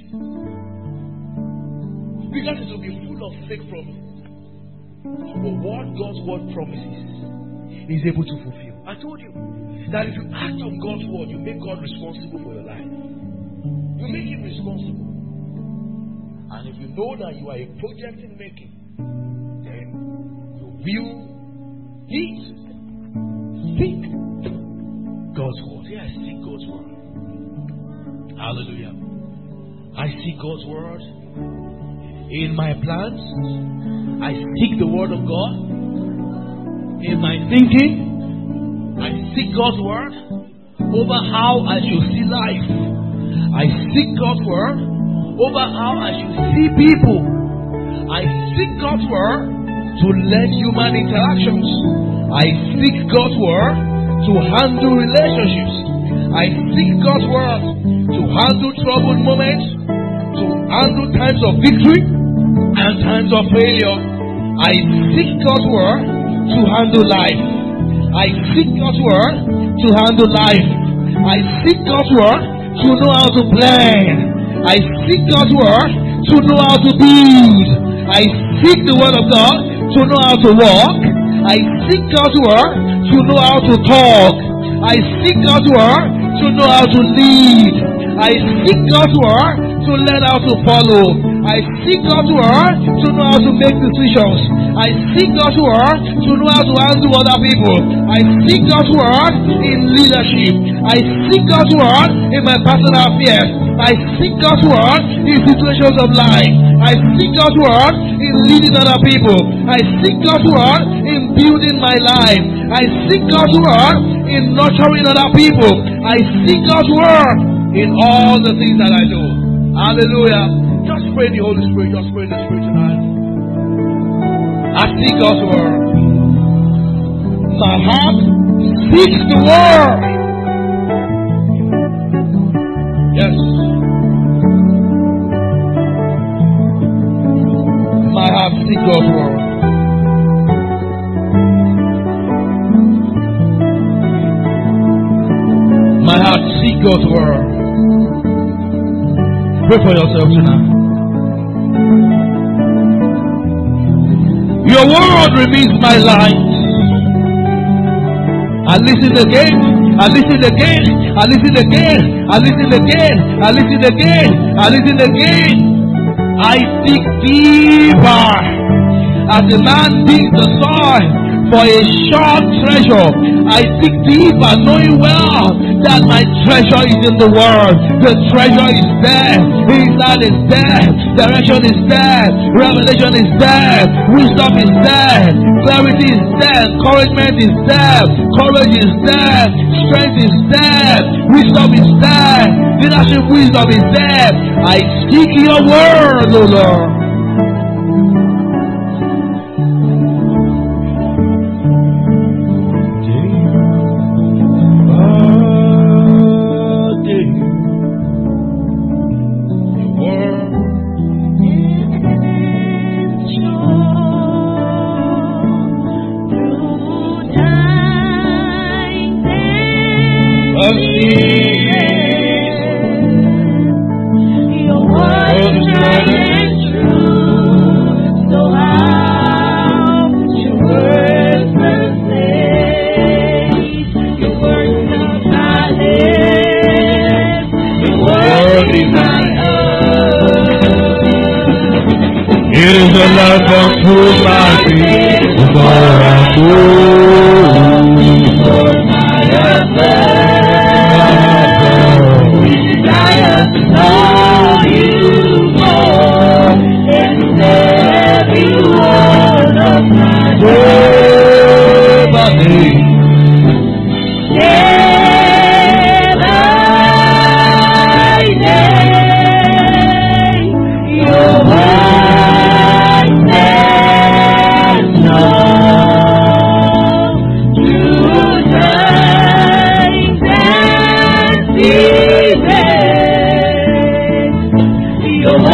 Because it will be full of fake promises. But what God's word promises is able to fulfill. I told you that if you act on God's word, you make God responsible for your life. You make Him responsible. And if you know that you are a project in making, then you will seek God's word. Yeah, seek God's word. Hallelujah. I seek God's word in my plans. I seek the word of God in my thinking. I seek God's word over how I should see life. I seek God's word over how I should see people. I seek God's word to learn human interactions. I seek God's word to handle relationships. I seek God's word to handle troubled moments, to handle times of victory and times of failure. I seek God's word to handle life. I seek God's word to handle life. I seek God's word to know how to plan. I seek God's word to know how to build. I seek the word of God to know how to walk. I seek God's word to know how to talk. I seek God's word to know how to lead. I seek God's word to learn how to follow. I seek God's word to know how to make decisions. I seek God's word to know how to handle other people. I seek God's word in leadership. I seek God's word in my personal affairs. I seek God's word in situations of life. I seek God's word in leading other people. I seek God's word in building my life. I seek God's word in nurturing other people. I seek God's word in all the things that I do. Hallelujah. Just pray in the Holy Spirit. Just pray in the Spirit tonight. I seek God's word. My heart seeks the word. Yes. My heart seeks God's word. My heart seeks God's word. Pray for yourself tonight. Your word remains my light. I listen again. I listen again. I listen again. I listen again. I listen again. I listen again. I dig deeper as a man digs the soil for a short treasure. I dig deeper, knowing well that my treasure is in the word. The treasure is there. Insight is there. Direction is there. Revelation is there. Wisdom is there. Clarity is there. Encouragement is there. Courage is there. Strength is there. Wisdom is there. Leadership wisdom is there. I speak your word, O Lord. Your